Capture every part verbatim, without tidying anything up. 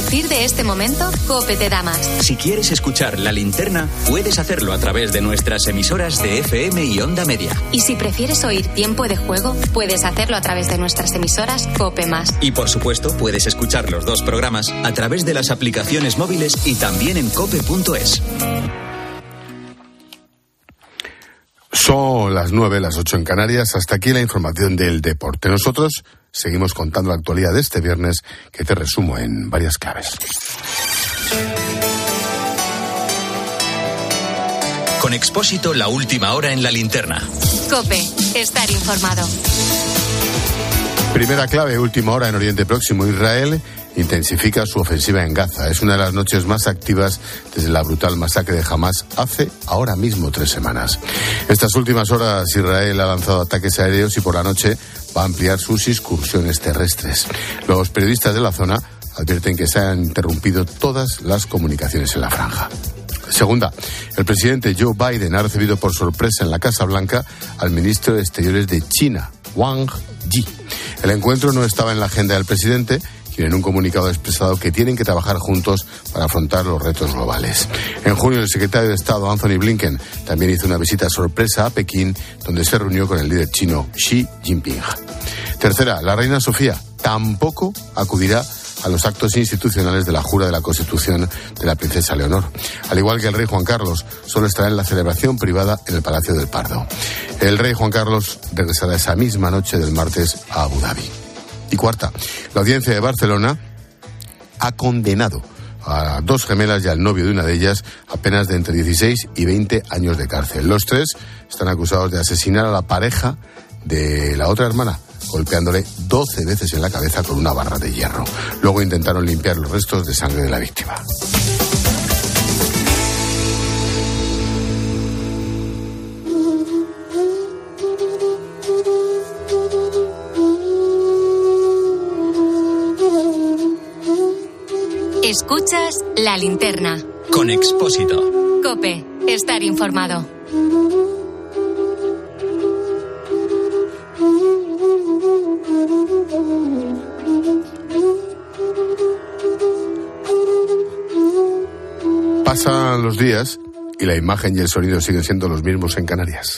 partir de este momento, COPE te da más. Si quieres escuchar La Linterna, puedes hacerlo a través de nuestras emisoras de F M y Onda Media. Y si prefieres oír Tiempo de Juego, puedes hacerlo a través de nuestras emisoras COPE más. Y por supuesto, puedes escuchar los dos programas a través de las aplicaciones móviles y también en cope punto es. Son las nueve, las ocho en Canarias. Hasta aquí la información del deporte. Nosotros seguimos contando la actualidad de este viernes, que te resumo en varias claves. Con Expósito, la última hora en La Linterna. COPE, estar informado. Primera clave, última hora en Oriente Próximo. Israel intensifica su ofensiva en Gaza. Es una de las noches más activas desde la brutal masacre de Hamás hace ahora mismo tres semanas. Estas últimas horas Israel ha lanzado ataques aéreos y por la noche va a ampliar sus incursiones terrestres. Los periodistas de la zona advierten que se han interrumpido todas las comunicaciones en la franja. Segunda, el presidente Joe Biden ha recibido por sorpresa en la Casa Blanca al ministro de Exteriores de China, Wang Yi. El encuentro no estaba en la agenda del presidente, quien en un comunicado ha expresado que tienen que trabajar juntos para afrontar los retos globales. En junio, el secretario de Estado, Anthony Blinken, también hizo una visita sorpresa a Pekín, donde se reunió con el líder chino Xi Jinping. Tercera, la reina Sofía tampoco acudirá a los actos institucionales de la jura de la Constitución de la princesa Leonor. Al igual que el rey Juan Carlos, solo estará en la celebración privada en el Palacio del Pardo. El rey Juan Carlos regresará esa misma noche del martes a Abu Dhabi. Y cuarta, la audiencia de Barcelona ha condenado a dos gemelas y al novio de una de ellas a penas de entre dieciséis y veinte años de cárcel. Los tres están acusados de asesinar a la pareja de la otra hermana, golpeándole doce veces en la cabeza con una barra de hierro. Luego intentaron limpiar los restos de sangre de la víctima. Escuchas La Linterna. Con Expósito. COPE, estar informado. Pasan los días y la imagen y el sonido siguen siendo los mismos en Canarias.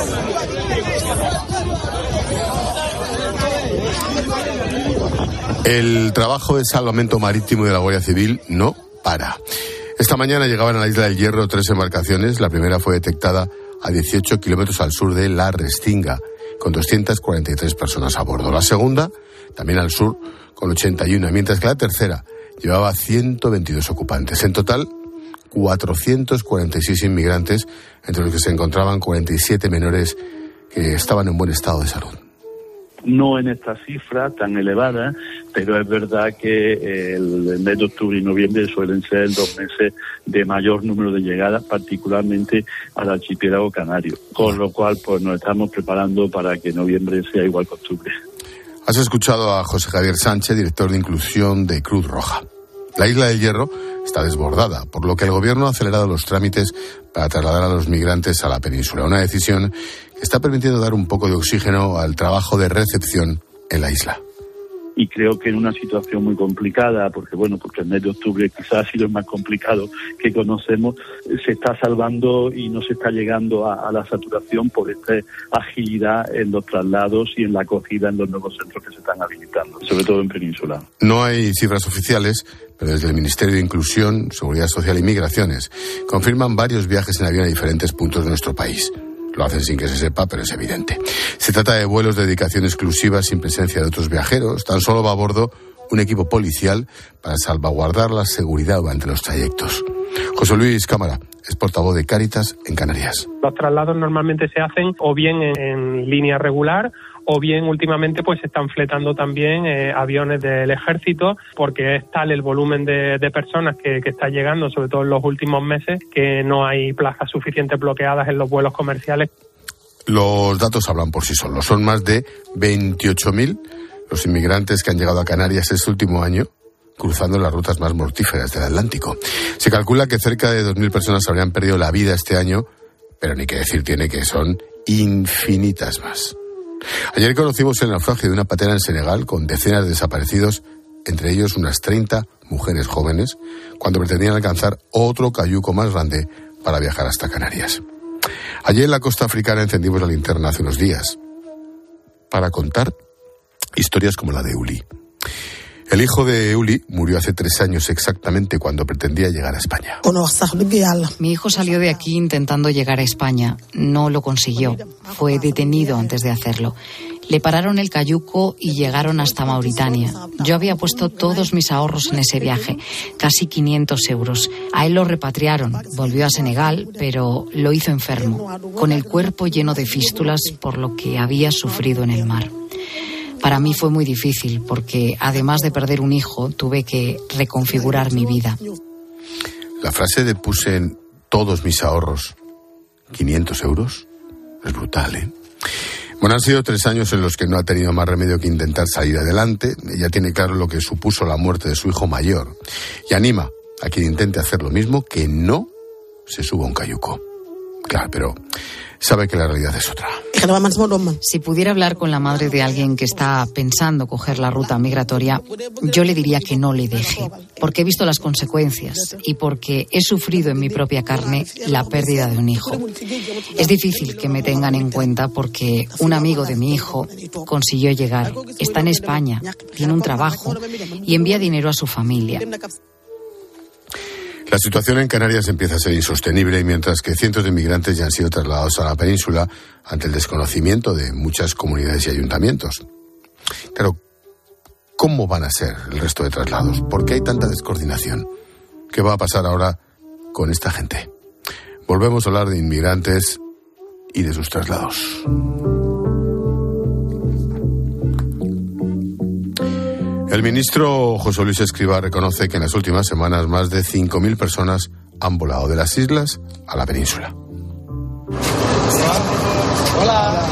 El trabajo de salvamento marítimo de la Guardia Civil no para. Esta mañana llegaban a la isla del Hierro tres embarcaciones. La primera fue detectada a dieciocho kilómetros al sur de La Restinga, con doscientas cuarenta y tres personas a bordo. La segunda, también al sur, con ochenta y uno, mientras que la tercera llevaba ciento veintidós ocupantes. En total, cuatrocientos cuarenta y seis inmigrantes, entre los que se encontraban cuarenta y siete menores que estaban en buen estado de salud. No en esta cifra tan elevada, pero es verdad que el mes de octubre y noviembre suelen ser dos meses de mayor número de llegadas, particularmente al archipiélago canario, con lo cual pues nos estamos preparando para que noviembre sea igual que octubre. Has escuchado a José Javier Sánchez, director de inclusión de Cruz Roja. La isla del Hierro está desbordada, por lo que el gobierno ha acelerado los trámites para trasladar a los migrantes a la península. Una decisión que está permitiendo dar un poco de oxígeno al trabajo de recepción en la isla. Y creo que en una situación muy complicada, porque bueno, porque el mes de octubre quizás ha sido el más complicado que conocemos, se está salvando y no se está llegando a, a la saturación por esta agilidad en los traslados y en la acogida en los nuevos centros que se están habilitando, sobre todo en Península. No hay cifras oficiales, pero desde el Ministerio de Inclusión, Seguridad Social y Migraciones confirman varios viajes en avión a diferentes puntos de nuestro país. Lo hacen sin que se sepa, pero es evidente. Se trata de vuelos de dedicación exclusiva sin presencia de otros viajeros. Tan solo va a bordo un equipo policial para salvaguardar la seguridad durante los trayectos. José Luis Cámara es portavoz de Cáritas en Canarias. Los traslados normalmente se hacen o bien en, en línea regular o bien últimamente pues se están fletando también eh, aviones del ejército, porque es tal el volumen de, de personas que, que está llegando, sobre todo en los últimos meses, que no hay plazas suficientes bloqueadas en los vuelos comerciales. Los datos hablan por sí solos. Son más de veintiocho mil los inmigrantes que han llegado a Canarias este último año, cruzando las rutas más mortíferas del Atlántico. Se calcula que cerca de dos mil personas habrían perdido la vida este año, pero ni que decir tiene que son infinitas más. Ayer conocimos el naufragio de una patera en Senegal con decenas de desaparecidos entre ellos unas treinta mujeres jóvenes, cuando pretendían alcanzar otro cayuco más grande para viajar hasta Canarias. Allí en la costa africana encendimos la linterna hace unos días para contar historias como la de Uli. El hijo de Uli murió hace tres años exactamente cuando pretendía llegar a España. Mi hijo salió de aquí intentando llegar a España. No lo consiguió. Fue detenido antes de hacerlo. Le pararon el cayuco y llegaron hasta Mauritania. Yo había puesto todos mis ahorros en ese viaje, casi quinientos euros. A él lo repatriaron, volvió a Senegal, pero lo hizo enfermo, con el cuerpo lleno de fístulas por lo que había sufrido en el mar. Para mí fue muy difícil porque, además de perder un hijo, tuve que reconfigurar mi vida. La frase de puse en todos mis ahorros quinientos euros es brutal, ¿eh? Bueno, han sido tres años en los que no ha tenido más remedio que intentar salir adelante. Ella tiene claro lo que supuso la muerte de su hijo mayor y anima a quien intente hacer lo mismo que no se suba a un cayuco. Claro, pero sabe que la realidad es otra. Si pudiera hablar con la madre de alguien que está pensando coger la ruta migratoria, yo le diría que no le deje, porque he visto las consecuencias y porque he sufrido en mi propia carne la pérdida de un hijo. Es difícil que me tengan en cuenta porque un amigo de mi hijo consiguió llegar, está en España, tiene un trabajo y envía dinero a su familia. La situación en Canarias empieza a ser insostenible y mientras que cientos de migrantes ya han sido trasladados a la península ante el desconocimiento de muchas comunidades y ayuntamientos. Claro, ¿cómo van a ser el resto de traslados? ¿Por qué hay tanta descoordinación? ¿Qué va a pasar ahora con esta gente? Volvemos a hablar de inmigrantes y de sus traslados. El ministro José Luis Escrivá reconoce que en las últimas semanas más de cinco mil personas han volado de las islas a la península. Hola.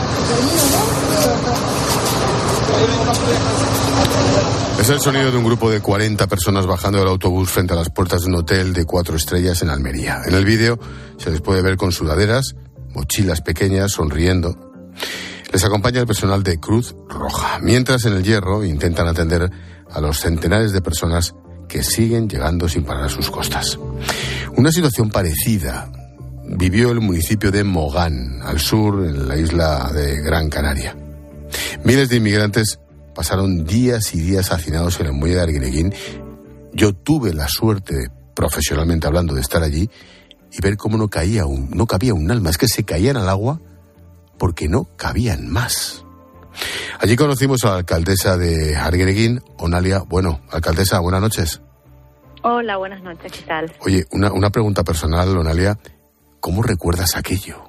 Es el sonido de un grupo de cuarenta personas bajando del autobús frente a las puertas de un hotel de cuatro estrellas en Almería. En el vídeo se les puede ver con sudaderas, mochilas pequeñas, sonriendo. Les acompaña el personal de Cruz Roja, mientras en el Hierro intentan atender a los centenares de personas que siguen llegando sin parar a sus costas. Una situación parecida vivió el municipio de Mogán, al sur, en la isla de Gran Canaria. Miles de inmigrantes pasaron días y días hacinados en el muelle de Arguineguín. Yo tuve la suerte, profesionalmente hablando, de estar allí y ver cómo no caía un, no cabía un alma. Es que se caían al agua porque no cabían más. Allí conocimos a la alcaldesa de Arguineguín, Onalia. Bueno, alcaldesa, buenas noches. Hola, buenas noches, ¿qué tal? Oye, una, una pregunta personal, Onalia. ¿Cómo recuerdas aquello?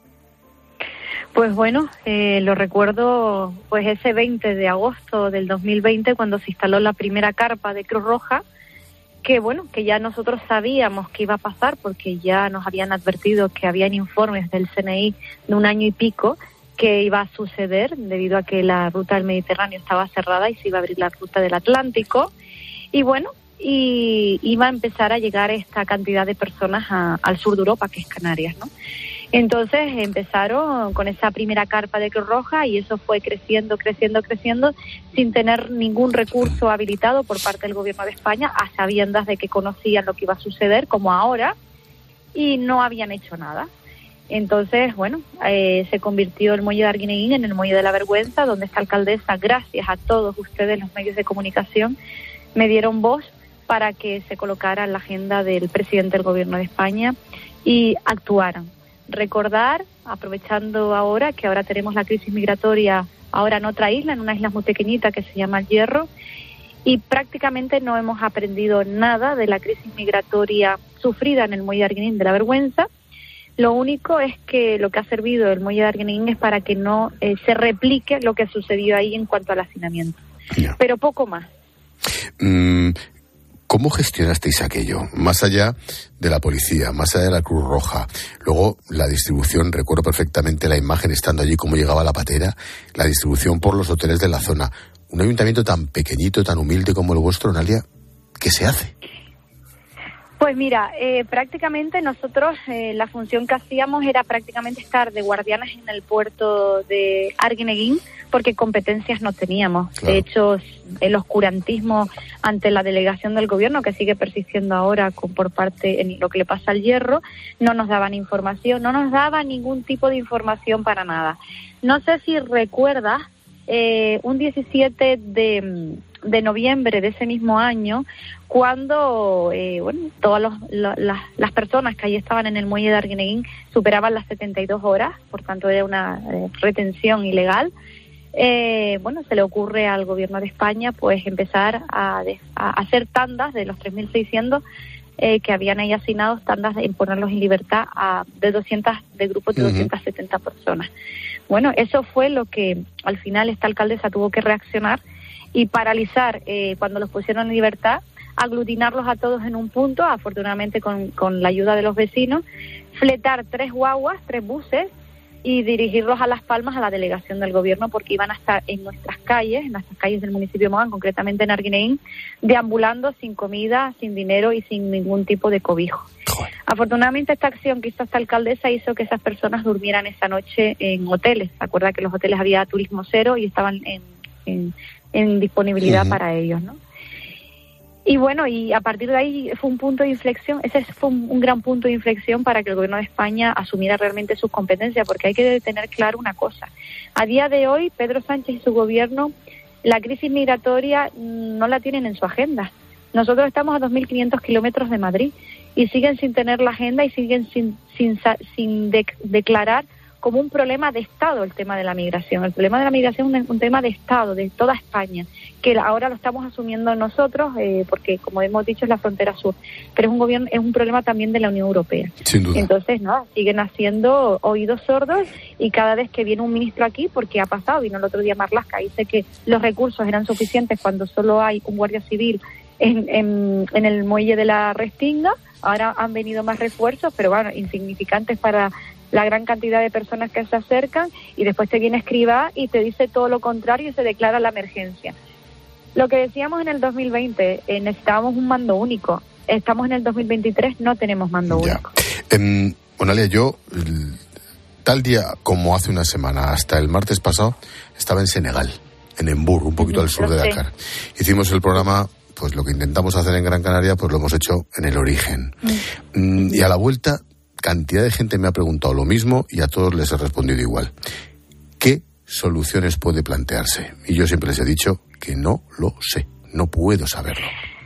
Pues bueno, eh, lo recuerdo pues ese veinte de agosto del dos mil veinte, cuando se instaló la primera carpa de Cruz Roja, que bueno, que ya nosotros sabíamos que iba a pasar porque ya nos habían advertido que habían informes del C N I de un año y pico que iba a suceder debido a que la ruta del Mediterráneo estaba cerrada y se iba a abrir la ruta del Atlántico. Y bueno, y iba a empezar a llegar esta cantidad de personas a, al sur de Europa, que es Canarias, ¿no? Entonces empezaron con esa primera carpa de Cruz Roja y eso fue creciendo, creciendo, creciendo sin tener ningún recurso habilitado por parte del Gobierno de España, a sabiendas de que conocían lo que iba a suceder, como ahora, y no habían hecho nada. Entonces, bueno, eh, se convirtió el muelle de Arguineguín en el muelle de la vergüenza, donde esta alcaldesa, gracias a todos ustedes, los medios de comunicación, me dieron voz para que se colocara en la agenda del presidente del Gobierno de España y actuaran. Recordar, aprovechando ahora que ahora tenemos la crisis migratoria ahora en otra isla, en una isla muy pequeñita que se llama El Hierro, y prácticamente no hemos aprendido nada de la crisis migratoria sufrida en el muelle de Arguineguín de la vergüenza. Lo único es que lo que ha servido el muelle de Arguineguín es para que no eh, se replique lo que sucedió ahí en cuanto al hacinamiento. Yeah. Pero poco más. Mm. ¿Cómo gestionasteis aquello? Más allá de la policía, más allá de la Cruz Roja. Luego, la distribución, recuerdo perfectamente la imagen estando allí, cómo llegaba la patera, la distribución por los hoteles de la zona. Un ayuntamiento tan pequeñito, tan humilde como el vuestro, Onalia, ¿qué se hace? Pues mira, eh, prácticamente nosotros eh, la función que hacíamos era prácticamente estar de guardianes en el puerto de Arguineguín, porque competencias no teníamos. Claro. De hecho, el oscurantismo ante la delegación del gobierno, que sigue persistiendo ahora con, por parte en lo que le pasa al Hierro, no nos daban información, no nos daban ningún tipo de información para nada. No sé si recuerdas, eh, un diecisiete de... de noviembre de ese mismo año, cuando eh, bueno, todas los, la, la, las personas que allí estaban en el muelle de Arguineguín superaban las setenta y dos horas, por tanto era una eh, retención ilegal. Eh, bueno, se le ocurre al gobierno de España pues empezar a, a hacer tandas de los tres mil seiscientos eh, que habían ahí asignados, tandas en ponerlos en libertad a, de doscientos, de grupos de uh-huh. doscientas setenta personas. Bueno, eso fue lo que al final esta alcaldesa tuvo que reaccionar y paralizar, eh, cuando los pusieron en libertad, aglutinarlos a todos en un punto, afortunadamente con, con la ayuda de los vecinos, fletar tres guaguas, tres buses, y dirigirlos a Las Palmas, a la delegación del gobierno, porque iban a estar en nuestras calles, en nuestras calles del municipio de Mogán, concretamente en Arguineguín, deambulando sin comida, sin dinero y sin ningún tipo de cobijo. Joder. Afortunadamente esta acción que hizo esta alcaldesa hizo que esas personas durmieran esa noche en hoteles. ¿Se acuerda que en los hoteles había turismo cero y estaban en... en en disponibilidad uh-huh. para ellos, ¿no? Y bueno, y a partir de ahí fue un punto de inflexión, ese fue un, un gran punto de inflexión para que el gobierno de España asumiera realmente sus competencias, porque hay que tener claro una cosa. A día de hoy, Pedro Sánchez y su gobierno, la crisis migratoria no la tienen en su agenda. Nosotros estamos a dos mil quinientos kilómetros de Madrid y siguen sin tener la agenda y siguen sin, sin, sin de, declarar como un problema de Estado el tema de la migración. El problema de la migración es un tema de Estado, de toda España, que ahora lo estamos asumiendo nosotros, eh, porque como hemos dicho es la frontera sur, pero es un gobierno, es un problema también de la Unión Europea. Sin duda. Entonces, no, siguen haciendo oídos sordos y cada vez que viene un ministro aquí, porque ha pasado, vino el otro día Marlaska, dice que los recursos eran suficientes cuando solo hay un guardia civil en, en, en el muelle de la Restinga, ahora han venido más refuerzos, pero bueno, insignificantes para la gran cantidad de personas que se acercan, y después te viene Escrivá y te dice todo lo contrario y se declara la emergencia. Lo que decíamos en el dos mil veinte, eh, necesitábamos un mando único. Estamos en el dos mil veintitrés, no tenemos mando ya. único. Eh, bueno, Alia, yo el, tal día como hace una semana, hasta el martes pasado, estaba en Senegal, en Embur, un poquito mm, al sur de Dakar. Sí. Hicimos el programa, pues lo que intentamos hacer en Gran Canaria, pues lo hemos hecho en el origen. Mm. Mm, y a la vuelta, cantidad de gente me ha preguntado lo mismo y a todos les he respondido igual. ¿Qué soluciones puede plantearse? Y yo siempre les he dicho que no lo sé, no puedo saberlo.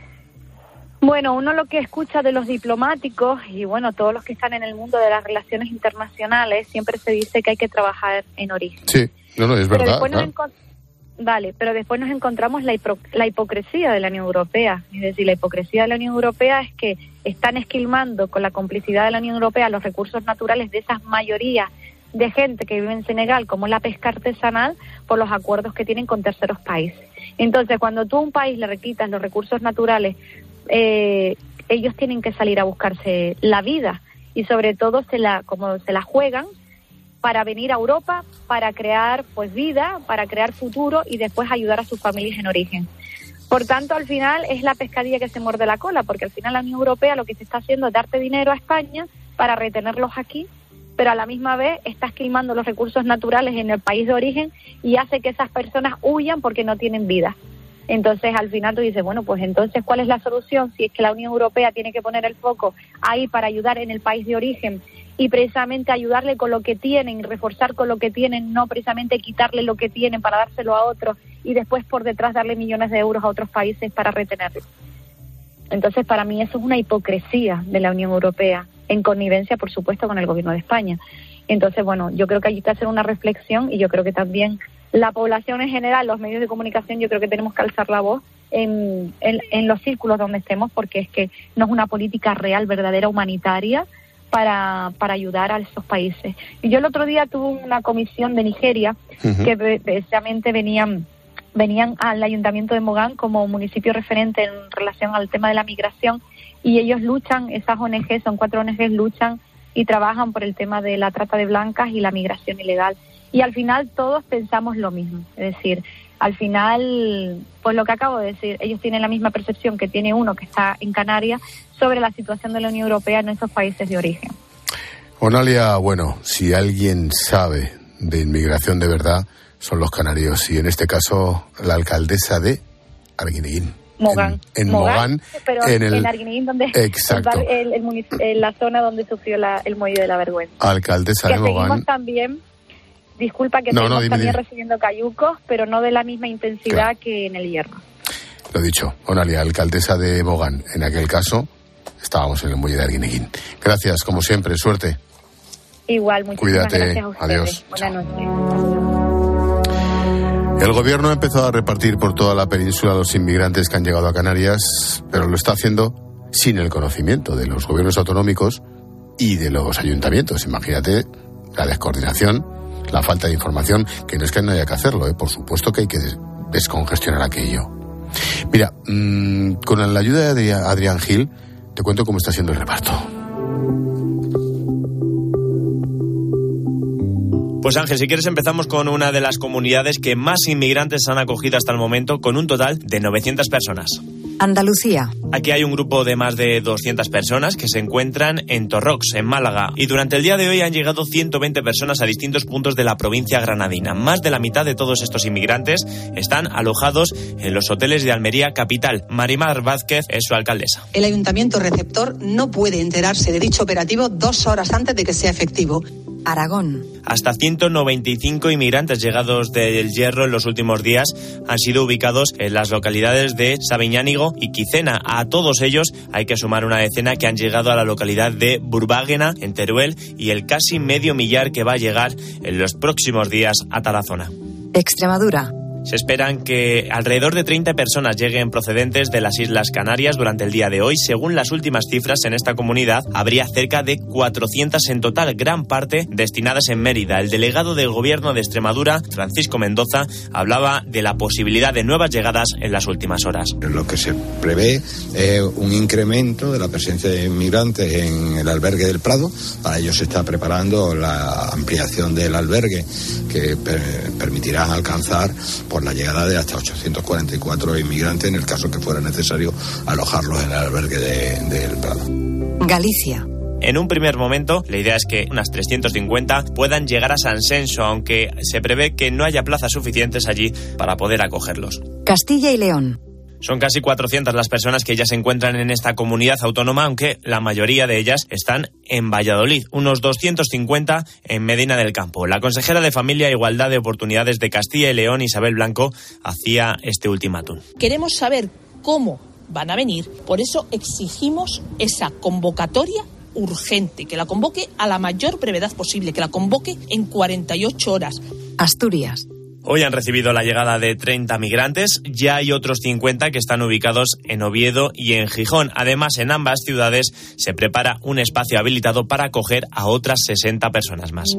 Bueno, uno lo que escucha de los diplomáticos y bueno, todos los que están en el mundo de las relaciones internacionales, siempre se dice que hay que trabajar en origen. Sí, no, no, es Pero verdad. Después claro. nos encont- Vale, pero después nos encontramos la, hipro- la hipocresía de la Unión Europea. Es decir, la hipocresía de la Unión Europea es que están esquilmando con la complicidad de la Unión Europea los recursos naturales de esas mayorías de gente que vive en Senegal, como la pesca artesanal, por los acuerdos que tienen con terceros países. Entonces, cuando tú a un país le requitas los recursos naturales, eh, ellos tienen que salir a buscarse la vida y sobre todo se la, como se la juegan para venir a Europa, para crear pues vida, para crear futuro y después ayudar a sus familias en origen. Por tanto, al final es la pescadilla que se muerde la cola, porque al final la Unión Europea lo que se está haciendo es darte dinero a España para retenerlos aquí, pero a la misma vez está esquilmando los recursos naturales en el país de origen y hace que esas personas huyan porque no tienen vida. Entonces, al final tú dices, bueno, pues entonces, ¿cuál es la solución? Si es que la Unión Europea tiene que poner el foco ahí para ayudar en el país de origen y precisamente ayudarle con lo que tienen, reforzar con lo que tienen, no precisamente quitarle lo que tienen para dárselo a otros y después por detrás darle millones de euros a otros países para retenerlo. Entonces, para mí eso es una hipocresía de la Unión Europea, en connivencia, por supuesto, con el gobierno de España. Entonces, bueno, yo creo que hay que hacer una reflexión y yo creo que también la población en general, los medios de comunicación, yo creo que tenemos que alzar la voz en, en, en los círculos donde estemos, porque es que no es una política real, verdadera, humanitaria para, para ayudar a esos países. Y yo el otro día tuve una comisión de Nigeria uh-huh. que precisamente venían venían al Ayuntamiento de Mogán como municipio referente en relación al tema de la migración y ellos luchan, esas O N G, son cuatro O N G, luchan y trabajan por el tema de la trata de blancas y la migración ilegal. Y al final todos pensamos lo mismo, es decir, al final, pues lo que acabo de decir, ellos tienen la misma percepción que tiene uno que está en Canarias sobre la situación de la Unión Europea en esos países de origen. Onalia, bueno, si alguien sabe de inmigración de verdad, son los canarios, y en este caso la alcaldesa de Arguineguín. Mogán. En, en Mogán, Mogán, pero en, el, en Arguineguín, donde exacto. El, el, el, el, la zona donde sufrió la, el muelle de la vergüenza. Alcaldesa que de Mogán. Seguimos también, disculpa que no, seguimos no, dime, también dime. recibiendo cayucos, pero no de la misma intensidad claro. que en el Hierro. Lo dicho, Onalia, alcaldesa de Mogán. En aquel caso, estábamos en el muelle de Arguineguín. Gracias, como siempre, suerte. Igual, muchísimas Cuídate. Gracias a ustedes. Adiós. Buenas noches. El gobierno ha empezado a repartir por toda la península a los inmigrantes que han llegado a Canarias, pero lo está haciendo sin el conocimiento de los gobiernos autonómicos y de los ayuntamientos. Imagínate la descoordinación, la falta de información, que no es que no haya que hacerlo, ¿eh? Por supuesto que hay que descongestionar aquello. Mira, mmm, con la ayuda de Adrián Gil, te cuento cómo está siendo el reparto. Pues Ángel, si quieres empezamos con una de las comunidades que más inmigrantes han acogido hasta el momento, con un total de novecientas personas. Andalucía. Aquí hay un grupo de más de doscientas personas que se encuentran en Torrox, en Málaga. Y durante el día de hoy han llegado ciento veinte personas a distintos puntos de la provincia granadina. Más de la mitad de todos estos inmigrantes están alojados en los hoteles de Almería capital. Marimar Vázquez es su alcaldesa. El ayuntamiento receptor no puede enterarse de dicho operativo dos horas antes de que sea efectivo. Aragón. Hasta ciento noventa y cinco inmigrantes llegados del Hierro en los últimos días han sido ubicados en las localidades de Sabiñánigo y Quicena. A todos ellos hay que sumar una decena que han llegado a la localidad de Burbáguena, en Teruel, y el casi medio millar que va a llegar en los próximos días a Tarazona. Extremadura. Se esperan que alrededor de treinta personas lleguen procedentes de las Islas Canarias durante el día de hoy. Según las últimas cifras, en esta comunidad habría cerca de cuatrocientas en total, gran parte destinadas en Mérida. El delegado del Gobierno de Extremadura, Francisco Mendoza, hablaba de la posibilidad de nuevas llegadas en las últimas horas. Lo que se prevé es un incremento de la presencia de inmigrantes en el albergue del Prado. Para ello se está preparando la ampliación del albergue, que per- permitirá alcanzar por la llegada de hasta ochocientos cuarenta y cuatro inmigrantes en el caso que fuera necesario alojarlos en el albergue de, de El Prado. Galicia. En un primer momento, la idea es que unas trescientos cincuenta puedan llegar a San Senso, aunque se prevé que no haya plazas suficientes allí para poder acogerlos. Castilla y León. Son casi cuatrocientas las personas que ya se encuentran en esta comunidad autónoma, aunque la mayoría de ellas están en Valladolid, unos doscientos cincuenta en Medina del Campo. La consejera de Familia e Igualdad de Oportunidades de Castilla y León, Isabel Blanco, hacía este ultimátum. Queremos saber cómo van a venir, por eso exigimos esa convocatoria urgente, que la convoque a la mayor brevedad posible, que la convoque en cuarenta y ocho horas. Asturias. Hoy han recibido la llegada de treinta migrantes, ya hay otros cincuenta que están ubicados en Oviedo y en Gijón. Además, en ambas ciudades se prepara un espacio habilitado para acoger a otras sesenta personas más.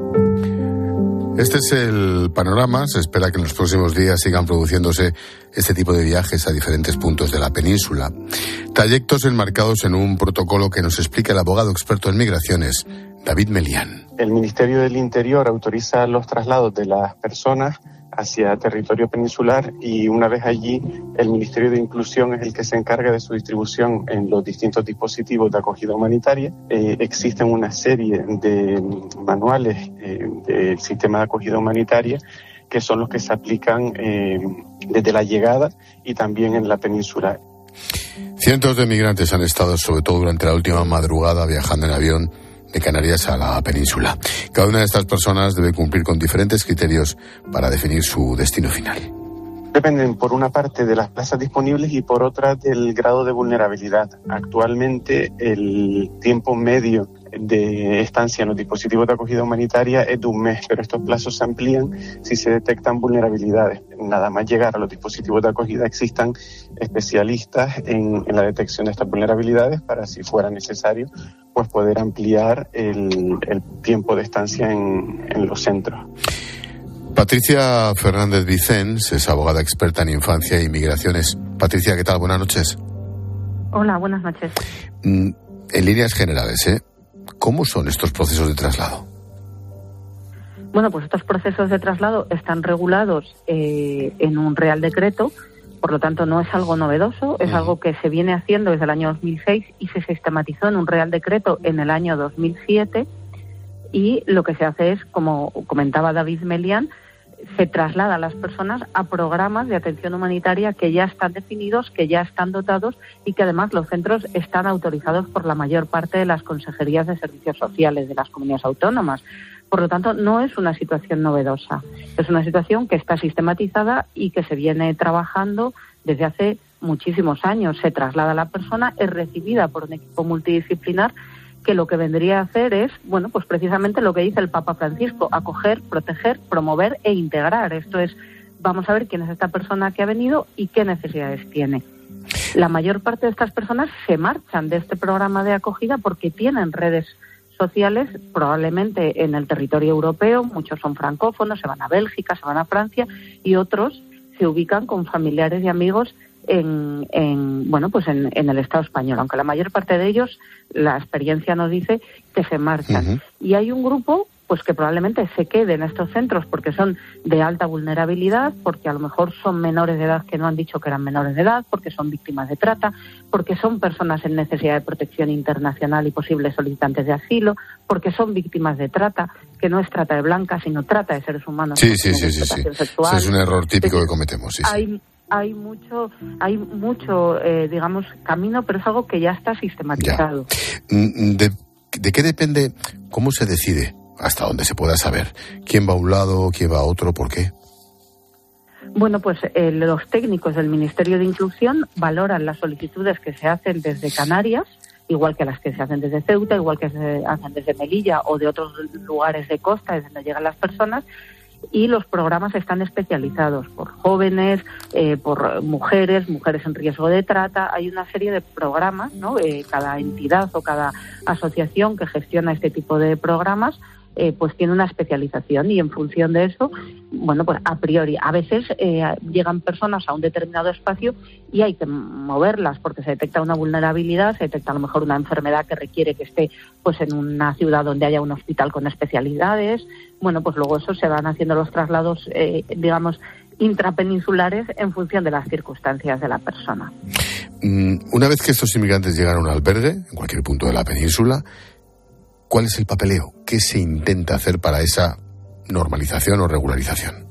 Este es el panorama. Se espera que en los próximos días sigan produciéndose este tipo de viajes a diferentes puntos de la península. Trayectos enmarcados en un protocolo que nos explica el abogado experto en migraciones, David Melián. El Ministerio del Interior autoriza los traslados de las personas hacia territorio peninsular y una vez allí el Ministerio de Inclusión es el que se encarga de su distribución en los distintos dispositivos de acogida humanitaria. Eh, existen una serie de manuales eh, del sistema de acogida humanitaria que son los que se aplican eh, desde la llegada y también en la península. Cientos de migrantes han estado, sobre todo durante la última madrugada, viajando en avión de Canarias a la península. Cada una de estas personas debe cumplir con diferentes criterios para definir su destino final. Dependen, por una parte, de las plazas disponibles y por otra del grado de vulnerabilidad. Actualmente, el tiempo medio de estancia en los dispositivos de acogida humanitaria es de un mes, pero estos plazos se amplían si se detectan vulnerabilidades. Nada más llegar a los dispositivos de acogida existan especialistas en, en la detección de estas vulnerabilidades para, si fuera necesario, pues poder ampliar el, el tiempo de estancia en, en los centros. Patricia Fernández Vicens es abogada experta en infancia e inmigraciones. Patricia, ¿qué tal? Buenas noches. Hola, buenas noches. En líneas generales, ¿eh? ¿Cómo son estos procesos de traslado? Bueno, pues estos procesos de traslado están regulados eh, en un Real Decreto, por lo tanto no es algo novedoso, es algo que se viene haciendo desde el año dos mil seis y se sistematizó en un Real Decreto en el año dos mil siete, y lo que se hace es, como comentaba David Melián, se traslada a las personas a programas de atención humanitaria que ya están definidos, que ya están dotados y que además los centros están autorizados por la mayor parte de las consejerías de servicios sociales de las comunidades autónomas. Por lo tanto, no es una situación novedosa, es una situación que está sistematizada y que se viene trabajando desde hace muchísimos años. Se traslada a la persona, es recibida por un equipo multidisciplinar que lo que vendría a hacer es, bueno, pues precisamente lo que dice el Papa Francisco, acoger, proteger, promover e integrar. Esto es, vamos a ver quién es esta persona que ha venido y qué necesidades tiene. La mayor parte de estas personas se marchan de este programa de acogida porque tienen redes sociales, probablemente en el territorio europeo, muchos son francófonos, se van a Bélgica, se van a Francia, y otros se ubican con familiares y amigos en, en bueno pues en, en el Estado español, aunque la mayor parte de ellos, la experiencia nos dice que se marchan. Uh-huh. Y hay un grupo pues que probablemente se quede en estos centros porque son de alta vulnerabilidad, porque a lo mejor son menores de edad que no han dicho que eran menores de edad, porque son víctimas de trata, porque son personas en necesidad de protección internacional y posibles solicitantes de asilo, porque son víctimas de trata, que no es trata de blancas, sino trata de seres humanos. Sí, sí, sí, sí, sí. Ese es un error típico que cometemos. Sí, hay, sí. hay mucho, hay mucho, eh, digamos, camino, pero es algo que ya está sistematizado. Ya. ¿De, ¿De qué depende? ¿Cómo se decide? Hasta donde se pueda saber. ¿Quién va a un lado, quién va a otro, por qué? Bueno, pues eh, los técnicos del Ministerio de Inclusión valoran las solicitudes que se hacen desde Canarias, igual que las que se hacen desde Ceuta, igual que se hacen desde Melilla o de otros lugares de costa desde donde llegan las personas, y los programas están especializados por jóvenes, eh, por mujeres, mujeres en riesgo de trata. Hay una serie de programas, ¿no? Eh, cada entidad o cada asociación que gestiona este tipo de programas Eh, pues tiene una especialización, y en función de eso, bueno, pues a priori, a veces eh, llegan personas a un determinado espacio y hay que moverlas porque se detecta una vulnerabilidad, se detecta a lo mejor una enfermedad que requiere que esté pues en una ciudad donde haya un hospital con especialidades. Bueno, pues luego eso se van haciendo los traslados, eh, digamos, intrapeninsulares en función de las circunstancias de la persona. Una vez que estos inmigrantes llegan a un albergue, en cualquier punto de la península, ¿cuál es el papeleo? ¿Qué se intenta hacer para esa normalización o regularización?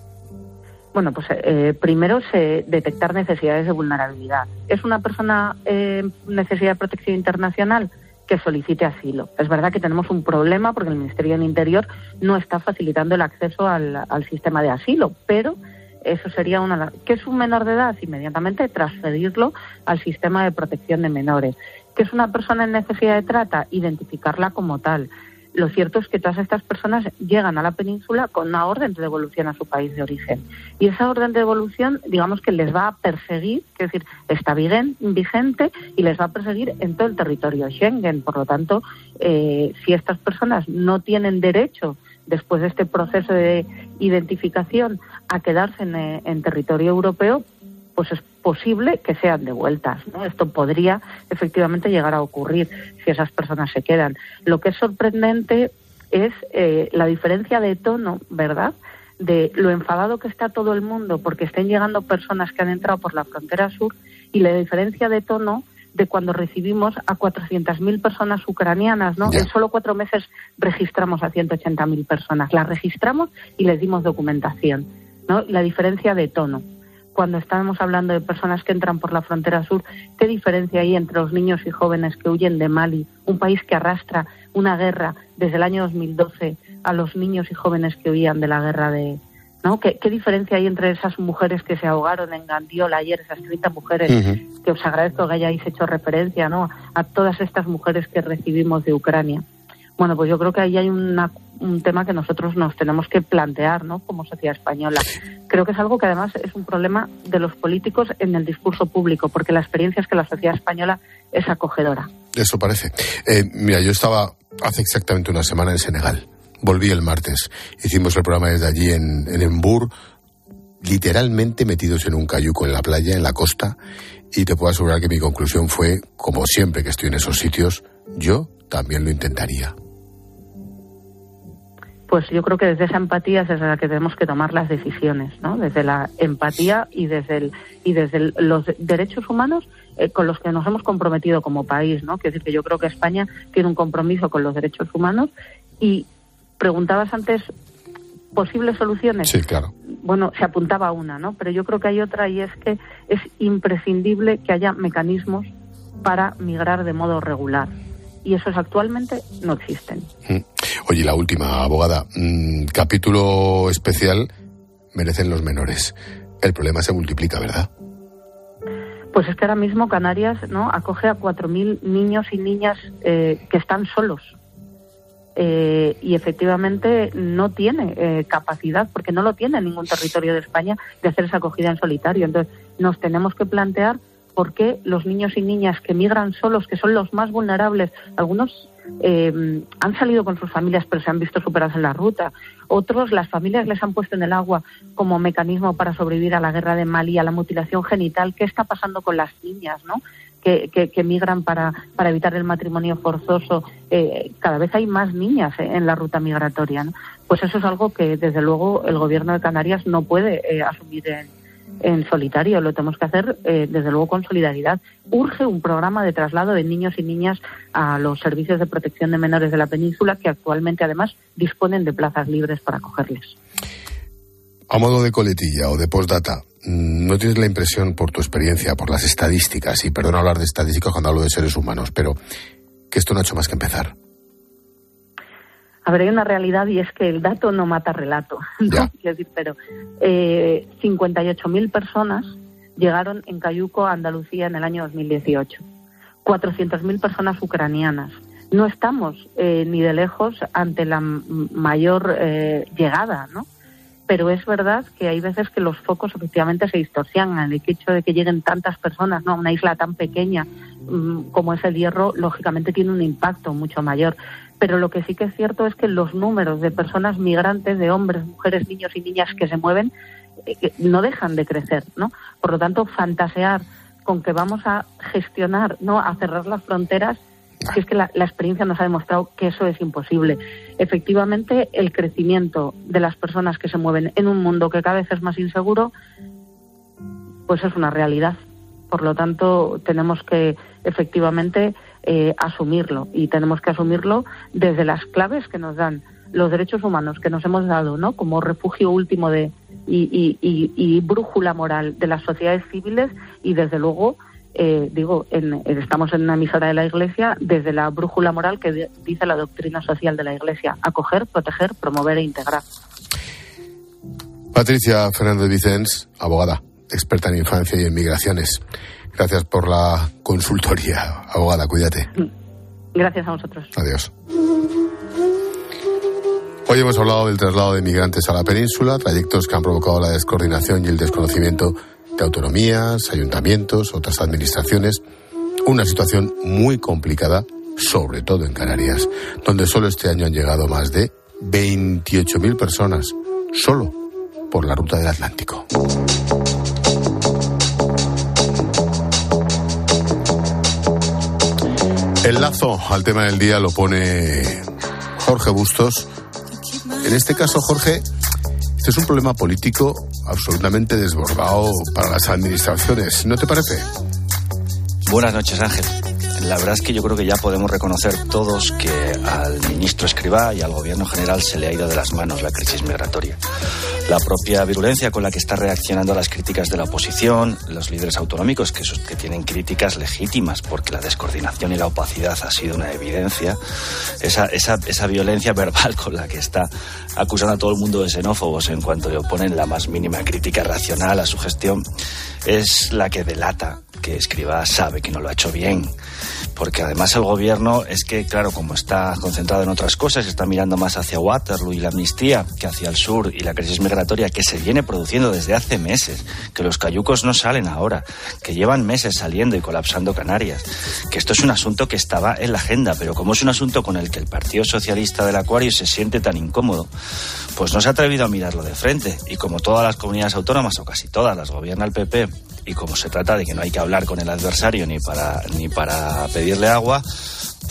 Bueno, pues eh, primero se detectar necesidades de vulnerabilidad. ¿Es una persona en eh, necesidad de protección internacional? Que solicite asilo. Es verdad que tenemos un problema porque el Ministerio del Interior no está facilitando el acceso al, al sistema de asilo, pero eso sería una... ¿Qué es un menor de edad? Inmediatamente transferirlo al sistema de protección de menores. ¿Qué es una persona en necesidad de trata? Identificarla como tal. Lo cierto es que todas estas personas llegan a la península con una orden de devolución a su país de origen. Y esa orden de devolución, digamos que les va a perseguir, es decir, está vigente y les va a perseguir en todo el territorio Schengen. Por lo tanto, eh, si estas personas no tienen derecho, después de este proceso de identificación, a quedarse en, en territorio europeo, pues es posible que sean devueltas, ¿no? Esto podría efectivamente llegar a ocurrir si esas personas se quedan. Lo que es sorprendente es eh, la diferencia de tono, ¿verdad?, de lo enfadado que está todo el mundo porque estén llegando personas que han entrado por la frontera sur, y la diferencia de tono de cuando recibimos a cuatrocientas mil personas ucranianas, ¿no? Yeah. En solo cuatro meses registramos a ciento ochenta mil personas. Las registramos y les dimos documentación, ¿no? La diferencia de tono. Cuando estábamos hablando de personas que entran por la frontera sur, ¿qué diferencia hay entre los niños y jóvenes que huyen de Mali, un país que arrastra una guerra desde el año dos mil doce, a los niños y jóvenes que huían de la guerra de... ¿no? ¿Qué, qué diferencia hay entre esas mujeres que se ahogaron en Gandiola ayer, esas treinta mujeres, uh-huh. que os agradezco que hayáis hecho referencia, ¿no?, a todas estas mujeres que recibimos de Ucrania? Bueno, pues yo creo que ahí hay una, un tema que nosotros nos tenemos que plantear, ¿no?, como sociedad española. Creo que es algo que además es un problema de los políticos en el discurso público, porque la experiencia es que la sociedad española es acogedora. Eso parece. Eh, mira, yo estaba hace exactamente una semana en Senegal. Volví el martes. Hicimos el programa desde allí en, en Embur, literalmente metidos en un cayuco en la playa, en la costa, y te puedo asegurar que mi conclusión fue, como siempre que estoy en esos sitios, yo también lo intentaría. pues yo creo que desde esa empatía es desde la que tenemos que tomar las decisiones, ¿no? Desde la empatía y desde el, y desde el, los derechos humanos eh, con los que nos hemos comprometido como país, ¿no? Quiero decir que yo creo que España tiene un compromiso con los derechos humanos. Y preguntabas antes posibles soluciones. Sí, claro. Bueno, se apuntaba una, ¿no? Pero yo creo que hay otra, y es que es imprescindible que haya mecanismos para migrar de modo regular. Y esos actualmente no existen. Oye, la última, abogada. Mm, capítulo especial merecen los menores. El problema se multiplica, ¿verdad? Pues es que ahora mismo Canarias, ¿no?, acoge a cuatro mil niños y niñas eh, que están solos. Eh, y efectivamente no tiene eh, capacidad, porque no lo tiene en ningún territorio de España, de hacer esa acogida en solitario. Entonces nos tenemos que plantear por qué los niños y niñas que migran solos, que son los más vulnerables, algunos eh, han salido con sus familias pero se han visto superados en la ruta, otros las familias les han puesto en el agua como mecanismo para sobrevivir a la guerra de Mali, a la mutilación genital. ¿Qué está pasando con las niñas, no?, que, que, que migran para, para evitar el matrimonio forzoso? Eh, cada vez hay más niñas eh, en la ruta migratoria, ¿no? Pues eso es algo que desde luego el gobierno de Canarias no puede eh, asumir en en solitario, lo tenemos que hacer eh, desde luego con solidaridad. Urge un programa de traslado de niños y niñas a los servicios de protección de menores de la península, que actualmente además disponen de plazas libres para acogerles. A modo de coletilla o de postdata, ¿no tienes la impresión, por tu experiencia, por las estadísticas, y perdón hablar de estadísticas cuando hablo de seres humanos, pero que esto no ha hecho más que empezar? A ver, hay una realidad, y es que el dato no mata relato, ¿no? Quiero decir, pero eh, cincuenta y ocho mil personas llegaron en Cayuco a Andalucía en el año dos mil dieciocho. cuatrocientas mil personas ucranianas. No estamos eh, ni de lejos ante la m- mayor eh, llegada, ¿no? Pero es verdad que hay veces que los focos efectivamente se distorsionan. El hecho de que lleguen tantas personas, ¿no?, a una isla tan pequeña mmm, como es el Hierro, lógicamente tiene un impacto mucho mayor. Pero lo que sí que es cierto es que los números de personas migrantes, de hombres, mujeres, niños y niñas que se mueven, eh, no dejan de crecer, ¿no? Por lo tanto, fantasear con que vamos a gestionar, ¿no?, a cerrar las fronteras, que es que la, la experiencia nos ha demostrado que eso es imposible. Efectivamente, el crecimiento de las personas que se mueven en un mundo que cada vez es más inseguro, pues es una realidad. Por lo tanto, tenemos que efectivamente eh, asumirlo, y tenemos que asumirlo desde las claves que nos dan los derechos humanos que nos hemos dado, ¿no?, como refugio último de y, y, y, y brújula moral de las sociedades civiles, y desde luego Eh, digo, en, estamos en una emisora de la Iglesia, desde la brújula moral que de, dice la doctrina social de la Iglesia: acoger, proteger, promover e integrar. Patricia Fernández Vicens, abogada, experta en infancia y en migraciones. Gracias por la consultoría, abogada, cuídate. Gracias a vosotros. Adiós. Hoy hemos hablado del traslado de migrantes a la península, trayectos que han provocado la descoordinación y el desconocimiento de autonomías, ayuntamientos, otras administraciones. Una situación muy complicada, sobre todo en Canarias, donde solo este año han llegado más de veintiocho mil personas, solo por la ruta del Atlántico. El lazo al tema del día lo pone Jorge Bustos. En este caso, Jorge, este es un problema político absolutamente desbordado para las administraciones, ¿no te parece? Buenas noches, Ángel. La verdad es que yo creo que ya podemos reconocer todos que al ministro Escrivá y al gobierno general se le ha ido de las manos la crisis migratoria. La propia virulencia con la que está reaccionando a las críticas de la oposición, los líderes autonómicos que, que tienen críticas legítimas porque la descoordinación y la opacidad ha sido una evidencia, esa, esa, esa violencia verbal con la que está acusando a todo el mundo de xenófobos en cuanto le oponen la más mínima crítica racional a su gestión, es la que delata que Escrivá sabe que no lo ha hecho bien. Porque además el gobierno es que, claro, como está concentrado en otras cosas, está mirando más hacia Waterloo y la amnistía que hacia el sur y la crisis migratoria que se viene produciendo desde hace meses, que los cayucos no salen ahora, que llevan meses saliendo y colapsando Canarias, que esto es un asunto que estaba en la agenda, pero como es un asunto con el que el Partido Socialista del Acuario se siente tan incómodo, pues no se ha atrevido a mirarlo de frente, y como todas las comunidades autónomas, o casi todas, las gobierna el P P, y como se trata de que no hay que hablar con el adversario ni para, ni para pedirle agua,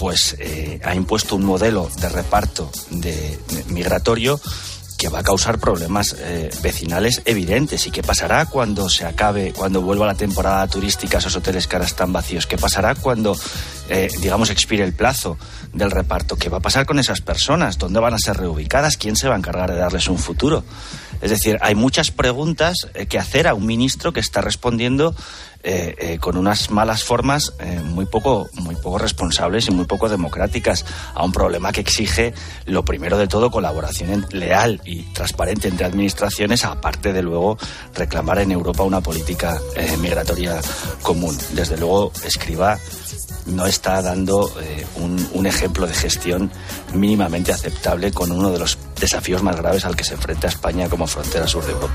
pues eh, ha impuesto un modelo de reparto de, de migratorio que va a causar problemas eh, vecinales evidentes. ¿Y qué pasará cuando se acabe, cuando vuelva la temporada turística, esos hoteles que ahora están vacíos? ¿Qué pasará cuando, eh, digamos, expire el plazo del reparto? ¿Qué va a pasar con esas personas? ¿Dónde van a ser reubicadas? ¿Quién se va a encargar de darles un futuro? Es decir, hay muchas preguntas eh, que hacer a un ministro que está respondiendo Eh, eh, con unas malas formas eh, muy poco muy poco responsables y muy poco democráticas a un problema que exige, lo primero de todo, colaboración leal y transparente entre administraciones, aparte de luego reclamar en Europa una política eh, migratoria común. Desde luego, Escrivá no está dando eh, un, un ejemplo de gestión mínimamente aceptable con uno de los desafíos más graves al que se enfrenta España como frontera sur de Europa.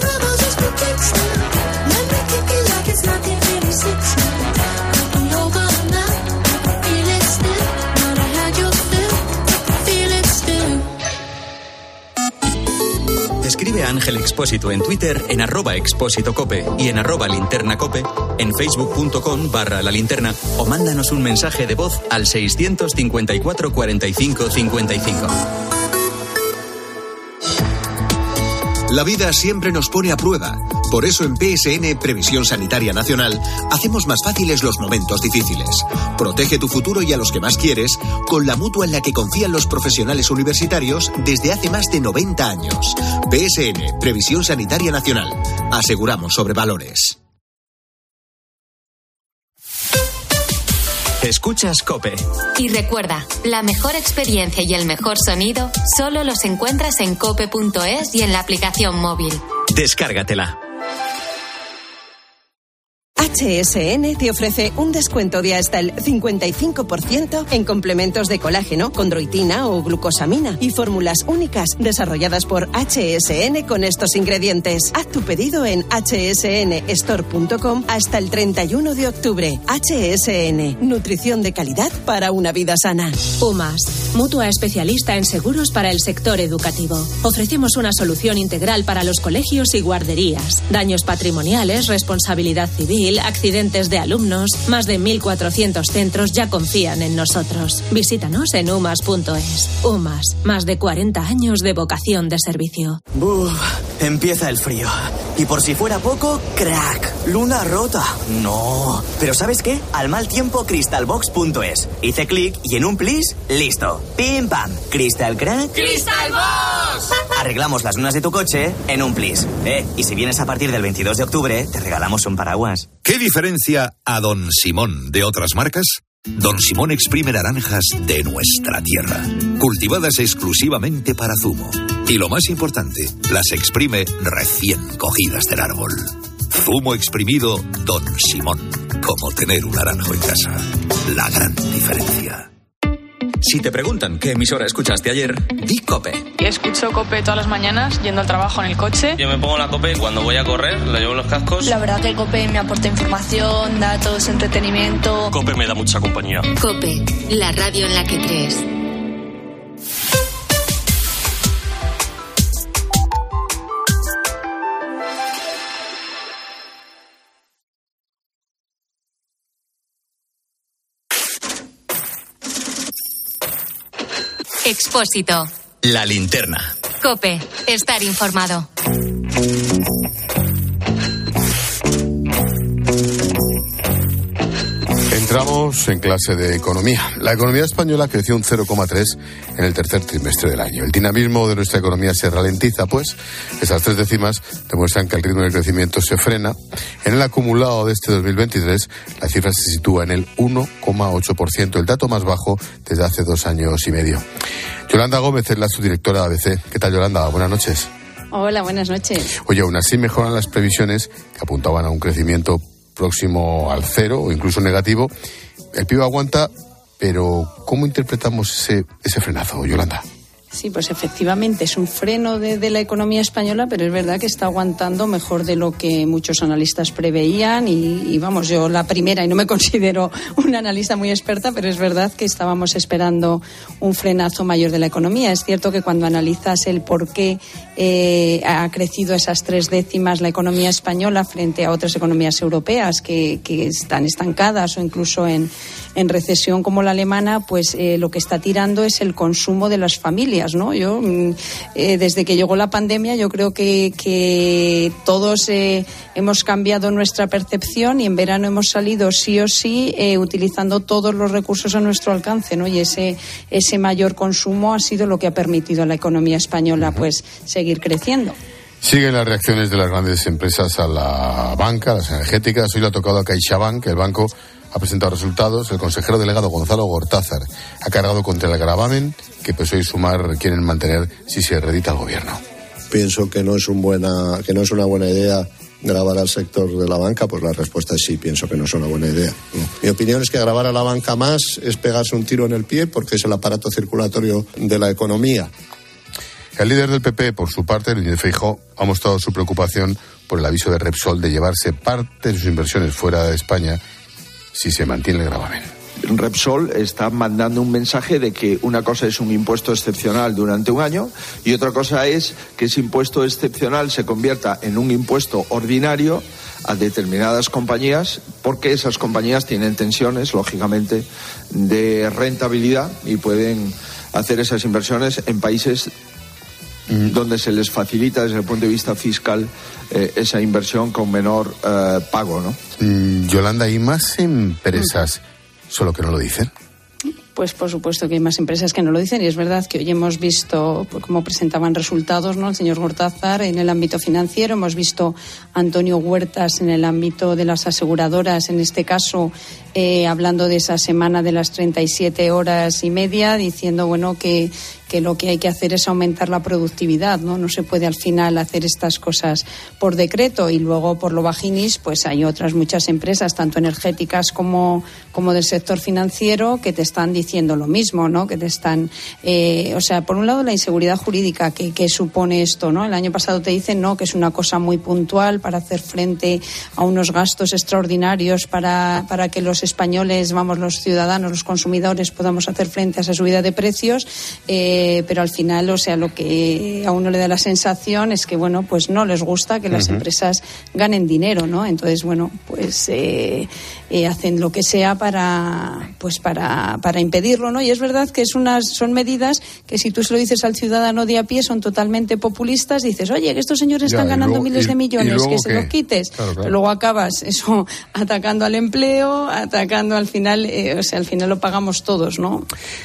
Escribe a Ángel Expósito en Twitter en arroba expósito cope y en arroba linterna cope, en facebook.com barra la linterna, o mándanos un mensaje de voz al seiscientos cincuenta y cuatro cuarenta y cinco cincuenta y cinco. La vida siempre nos pone a prueba. Por eso en P S N Previsión Sanitaria Nacional hacemos más fáciles los momentos difíciles. Protege tu futuro y a los que más quieres con la mutua en la que confían los profesionales universitarios desde hace más de noventa años. P S N Previsión Sanitaria Nacional. Aseguramos sobre valores. Escuchas COPE. Y recuerda, la mejor experiencia y el mejor sonido solo los encuentras en cope punto es y en la aplicación móvil. Descárgatela. H S N te ofrece un descuento de hasta el cincuenta y cinco por ciento en complementos de colágeno, condroitina o glucosamina y fórmulas únicas desarrolladas por H S N con estos ingredientes. Haz tu pedido en hache ese ene store punto com hasta el treinta y uno de octubre. H S N, nutrición de calidad para una vida sana. UMAS, mutua especialista en seguros para el sector educativo. Ofrecemos una solución integral para los colegios y guarderías. Daños patrimoniales, responsabilidad civil, accidentes de alumnos. Más de mil cuatrocientos centros ya confían en nosotros. Visítanos en umas punto es. UMAS, más de cuarenta años de vocación de servicio. Uf, empieza el frío. Y por si fuera poco, crack, luna rota. No. Pero ¿sabes qué? Al mal tiempo, crystalbox punto es. Hice clic y en un plis, listo. Pim pam. Crystal crack. ¡Crystalbox! Arreglamos las lunas de tu coche en un plis. Eh, y si vienes a partir del veintidós de octubre, te regalamos un paraguas. ¿Qué diferencia a Don Simón de otras marcas? Don Simón exprime naranjas de nuestra tierra, cultivadas exclusivamente para zumo. Y lo más importante, las exprime recién cogidas del árbol. Zumo exprimido Don Simón, como tener un naranjo en casa. La gran diferencia. Si te preguntan qué emisora escuchaste ayer, di COPE. Escucho COPE todas las mañanas yendo al trabajo en el coche. Yo me pongo la COPE cuando voy a correr, le llevo los cascos. La verdad que el COPE me aporta información, datos, entretenimiento. COPE me da mucha compañía. COPE, la radio en la que crees. Expósito. La linterna. COPE, estar informado. Entramos en clase de economía. La economía española creció un cero coma tres en el tercer trimestre del año. El dinamismo de nuestra economía se ralentiza, pues esas tres décimas demuestran que el ritmo de crecimiento se frena. En el acumulado de este dos mil veintitrés, la cifra se sitúa en el uno coma ocho por ciento, el dato más bajo desde hace dos años y medio. Yolanda Gómez es la subdirectora de A B C. ¿Qué tal, Yolanda? Buenas noches. Hola, buenas noches. Oye, aún así mejoran las previsiones que apuntaban a un crecimiento próximo al cero o incluso negativo. El P I B aguanta, pero ¿cómo interpretamos ese, ese frenazo, Yolanda? Sí, pues efectivamente es un freno de, de la economía española, pero es verdad que está aguantando mejor de lo que muchos analistas preveían y, y vamos, yo la primera, y no me considero una analista muy experta, pero es verdad que estábamos esperando un frenazo mayor de la economía. Es cierto que cuando analizas el por qué eh, ha crecido esas tres décimas la economía española frente a otras economías europeas que, que están estancadas o incluso en, en recesión como la alemana, pues eh, lo que está tirando es el consumo de las familias, ¿no? Yo, eh, desde que llegó la pandemia, yo creo que, que todos eh, hemos cambiado nuestra percepción y en verano hemos salido sí o sí eh, utilizando todos los recursos a nuestro alcance, ¿no? Y ese, ese mayor consumo ha sido lo que ha permitido a la economía española pues seguir creciendo. Siguen las reacciones de las grandes empresas a la banca, las energéticas. Hoy le ha tocado a CaixaBank, el banco ha presentado resultados. El consejero delegado Gonzalo Gortázar ha cargado contra el gravamen que P S O E y Sumar quieren mantener si se reedita el gobierno. Pienso que no es un buena, que no es una buena idea gravar al sector de la banca. Pues la respuesta es sí, pienso que no es una buena idea. Mi opinión es que gravar a la banca más es pegarse un tiro en el pie porque es el aparato circulatorio de la economía. El líder del P P, por su parte, Núñez Feijóo, ha mostrado su preocupación por el aviso de Repsol de llevarse parte de sus inversiones fuera de España si se mantiene el gravamen. Repsol está mandando un mensaje de que una cosa es un impuesto excepcional durante un año y otra cosa es que ese impuesto excepcional se convierta en un impuesto ordinario a determinadas compañías, porque esas compañías tienen tensiones, lógicamente, de rentabilidad y pueden hacer esas inversiones en países mm. donde se les facilita desde el punto de vista fiscal eh, esa inversión con menor eh, pago, ¿no? Mm, Yolanda, ¿hay más empresas solo que no lo dicen? Pues por supuesto que hay más empresas que no lo dicen y es verdad que hoy hemos visto pues, cómo presentaban resultados, ¿no? El señor Gortázar en el ámbito financiero, hemos visto a Antonio Huertas en el ámbito de las aseguradoras, en este caso eh, hablando de esa semana de las treinta y siete horas y media, diciendo bueno que que lo que hay que hacer es aumentar la productividad, ¿no? No se puede al final hacer estas cosas por decreto y luego por lo bajinis, pues hay otras muchas empresas, tanto energéticas como, como del sector financiero, que te están diciendo lo mismo, ¿no? Que te están, eh, o sea, por un lado la inseguridad jurídica que, que supone esto, ¿no? El año pasado te dicen, no, que es una cosa muy puntual para hacer frente a unos gastos extraordinarios para, para que los españoles, vamos, los ciudadanos, los consumidores podamos hacer frente a esa subida de precios, eh, Eh, pero al final, o sea, lo que a uno le da la sensación es que, bueno, pues no les gusta que las uh-huh. empresas ganen dinero, ¿no? Entonces, bueno, pues eh, eh, hacen lo que sea para, pues para, para impedirlo, ¿no? Y es verdad que es unas, son medidas que si tú se lo dices al ciudadano de a pie son totalmente populistas. Dices, oye, que estos señores ya, están ganando luego, miles y, de millones, que se los quites. Claro, claro. Pero luego acabas eso atacando al empleo, atacando al final, eh, o sea, al final lo pagamos todos, ¿no?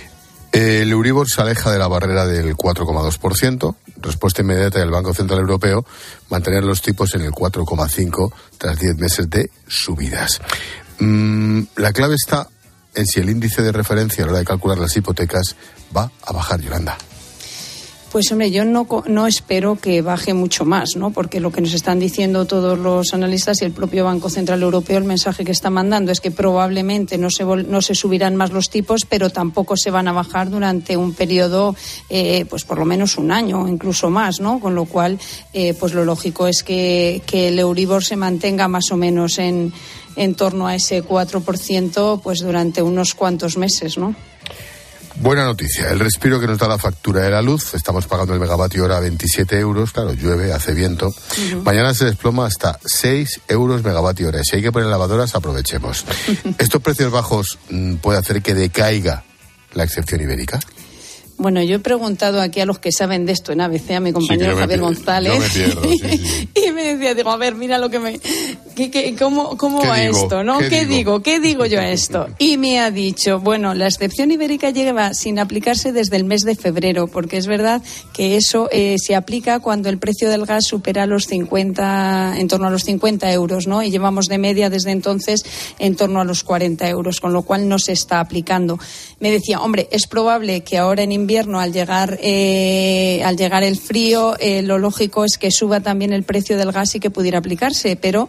El Euribor se aleja de la barrera del cuatro coma dos por ciento. Respuesta inmediata del Banco Central Europeo, mantener los tipos en el cuatro coma cinco por ciento tras diez meses de subidas. Mm, la clave está en si el índice de referencia a la hora de calcular las hipotecas va a bajar, Yolanda. Pues hombre, yo no, no espero que baje mucho más, ¿no? Porque lo que nos están diciendo todos los analistas y el propio Banco Central Europeo, el mensaje que está mandando es que probablemente no se, no se subirán más los tipos, pero tampoco se van a bajar durante un periodo, eh, pues por lo menos un año o incluso más, ¿no? Con lo cual, eh, pues lo lógico es que, que el Euribor se mantenga más o menos en, en torno a ese cuatro por ciento, pues durante unos cuantos meses, ¿no? Buena noticia, el respiro que nos da la factura de la luz. Estamos pagando el megavatio hora a veintisiete euros, claro, llueve, hace viento. Uh-huh. Mañana se desploma hasta seis euros megavatio hora. Si hay que poner lavadoras, aprovechemos. ¿Estos precios bajos mm, puede hacer que decaiga la excepción ibérica? Bueno, yo he preguntado aquí a los que saben de esto en A B C, a mi compañero sí, Javier me, González, me pierdo, sí, sí. y me decía, digo, a ver, mira lo que me... ¿qué, qué, ¿Cómo, cómo va digo? esto? ¿no? ¿Qué, ¿Qué digo? digo? ¿Qué digo yo a esto? Y me ha dicho, bueno, la excepción ibérica lleva sin aplicarse desde el mes de febrero, porque es verdad que eso eh, se aplica cuando el precio del gas supera los cincuenta, en torno a los cincuenta euros, ¿no? Y llevamos de media desde entonces en torno a los cuarenta euros, con lo cual no se está aplicando. Me decía, hombre, es probable que ahora en invierno al llegar eh, al llegar el frío, eh, lo lógico es que suba también el precio del gas y que pudiera aplicarse, pero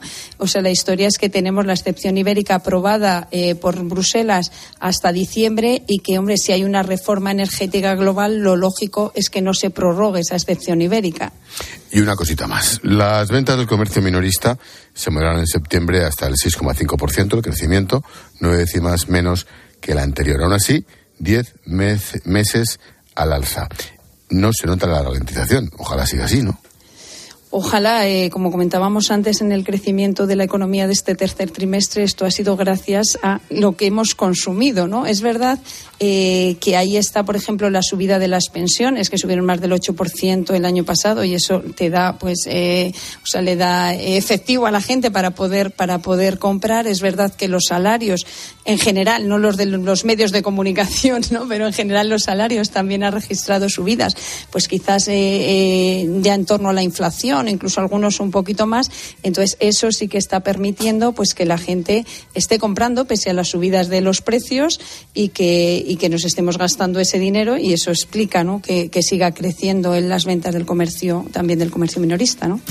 o sea, la historia es que tenemos la excepción ibérica aprobada eh, por Bruselas hasta diciembre y que, hombre, si hay una reforma energética global, lo lógico es que no se prorrogue esa excepción ibérica. Y una cosita más. Las ventas del comercio minorista se moderaron en septiembre hasta el seis coma cinco por ciento, el crecimiento, nueve décimas menos que la anterior. Aún así, diez mes, meses al alza. No se nota la ralentización. Ojalá siga así, ¿no? Ojalá, eh, como comentábamos antes en el crecimiento de la economía de este tercer trimestre, esto ha sido gracias a lo que hemos consumido, ¿no? Es verdad eh, que ahí está, por ejemplo, la subida de las pensiones, que subieron más del ocho por ciento el año pasado, y eso te da, pues, eh, o sea, le da efectivo a la gente para poder para poder comprar. Es verdad que los salarios, en general, no los de los medios de comunicación, ¿no? Pero en general los salarios también han registrado subidas, pues quizás eh, eh, ya en torno a la inflación, incluso algunos un poquito más. Entonces eso sí que está permitiendo pues que la gente esté comprando pese a las subidas de los precios y que y que nos estemos gastando ese dinero, y eso explica, ¿no?, que, que siga creciendo en las ventas del comercio, también del comercio minorista, ¿no?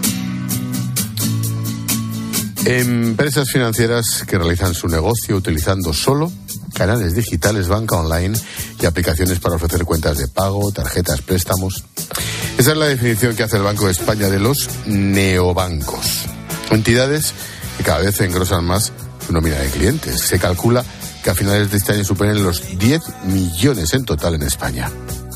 Empresas financieras que realizan su negocio utilizando solo canales digitales, banca online y aplicaciones para ofrecer cuentas de pago, tarjetas, préstamos. Esa es la definición que hace el Banco de España de los neobancos. Entidades que cada vez engrosan más su nómina de clientes. Se calcula que a finales de este año superen los diez millones en total en España.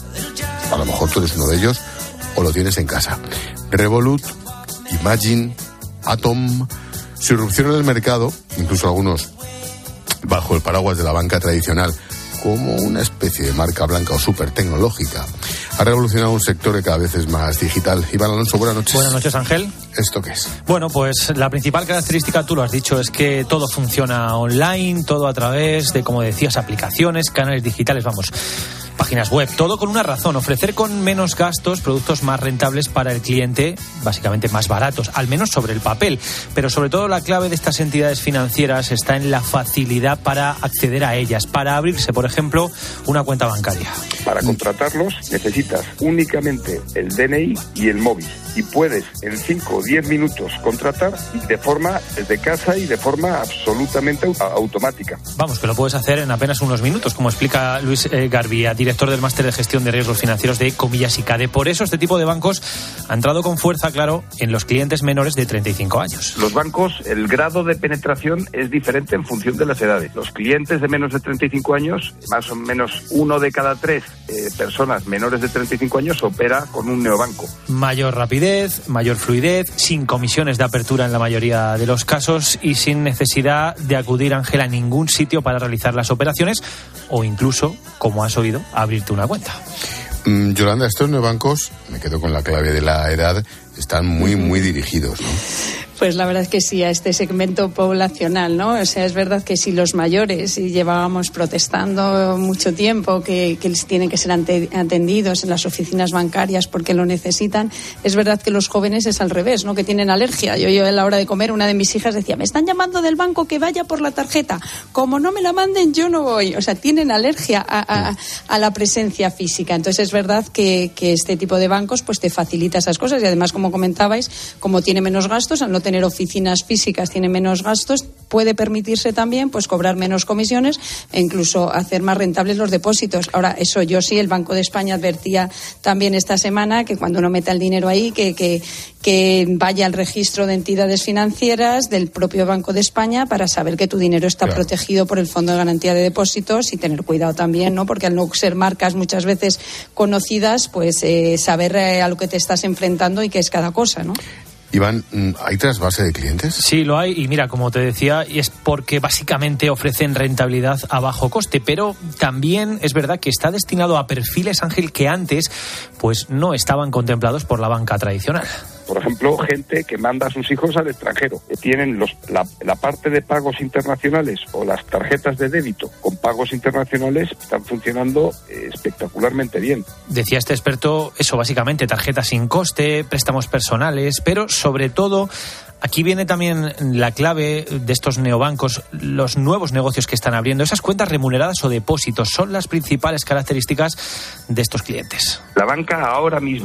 A lo mejor tú eres uno de ellos o lo tienes en casa. Revolut, Imagine, Atom, su irrupción en el mercado, incluso algunos bajo el paraguas de la banca tradicional, como una especie de marca blanca o súper tecnológica, ha revolucionado un sector que cada vez es más digital. Iván Alonso, buenas noches. Buenas noches, Ángel. ¿Esto qué es? Bueno, pues la principal característica, tú lo has dicho, es que todo funciona online, todo a través de, como decías, aplicaciones, canales digitales, vamos, páginas web, todo con una razón: ofrecer con menos gastos productos más rentables para el cliente, básicamente más baratos, al menos sobre el papel. Pero sobre todo la clave de estas entidades financieras está en la facilidad para acceder a ellas, para abrirse, por ejemplo, una cuenta bancaria. Para contratarlos necesitas únicamente el D N I y el móvil, y puedes en cinco o diez minutos contratar de forma desde casa y de forma absolutamente automática. Vamos, que lo puedes hacer en apenas unos minutos, como explica Luis eh, Garbia, director del Máster de Gestión de Riesgos Financieros de Comillas y CADE. Por eso este tipo de bancos ha entrado con fuerza, claro, en los clientes menores de treinta y cinco años. Los bancos, el grado de penetración es diferente en función de las edades. Los clientes de menos de treinta y cinco años, más o menos uno de cada tres eh, personas menores de treinta y cinco años opera con un neobanco. Mayor rapidez, mayor fluidez, sin comisiones de apertura en la mayoría de los casos y sin necesidad de acudir, Ángel, a ningún sitio para realizar las operaciones o incluso, como has oído, abrirte una cuenta. Mm, Yolanda, estos neobancos, me quedo con la clave de la edad, están muy, muy dirigidos, ¿no? Pues la verdad es que sí, a este segmento poblacional, ¿no? O sea, es verdad que si los mayores y llevábamos protestando mucho tiempo que, que les tienen que ser ante, atendidos en las oficinas bancarias porque lo necesitan, es verdad que los jóvenes es al revés, ¿no? Que tienen alergia. Yo, yo a la hora de comer, una de mis hijas decía, me están llamando del banco que vaya por la tarjeta. Como no me la manden, yo no voy. O sea, tienen alergia a, a, a la presencia física. Entonces es verdad que, que este tipo de bancos pues te facilita esas cosas y además, como comentabais, como tiene menos gastos, al no tener tener oficinas físicas, tiene menos gastos, puede permitirse también pues cobrar menos comisiones e incluso hacer más rentables los depósitos. Ahora, eso yo sí, el Banco de España advertía también esta semana que cuando no meta el dinero ahí, que, que, que vaya al registro de entidades financieras del propio Banco de España para saber que tu dinero está claro. protegido por el Fondo de Garantía de Depósitos y tener cuidado también, ¿no? Porque al no ser marcas muchas veces conocidas, pues eh, saber eh, a lo que te estás enfrentando y qué es cada cosa, ¿no? Iván, ¿hay trasvase de clientes? Sí, lo hay, y mira, como te decía, y es porque básicamente ofrecen rentabilidad a bajo coste, pero también es verdad que está destinado a perfiles, Ángel, que antes pues no estaban contemplados por la banca tradicional. Por ejemplo, gente que manda a sus hijos al extranjero, que tienen los, la, la parte de pagos internacionales o las tarjetas de débito con pagos internacionales están funcionando eh, espectacularmente bien. Decía este experto eso, básicamente, tarjetas sin coste, préstamos personales, pero sobre todo aquí viene también la clave de estos neobancos, los nuevos negocios que están abriendo. Esas cuentas remuneradas o depósitos son las principales características de estos clientes. La banca ahora mismo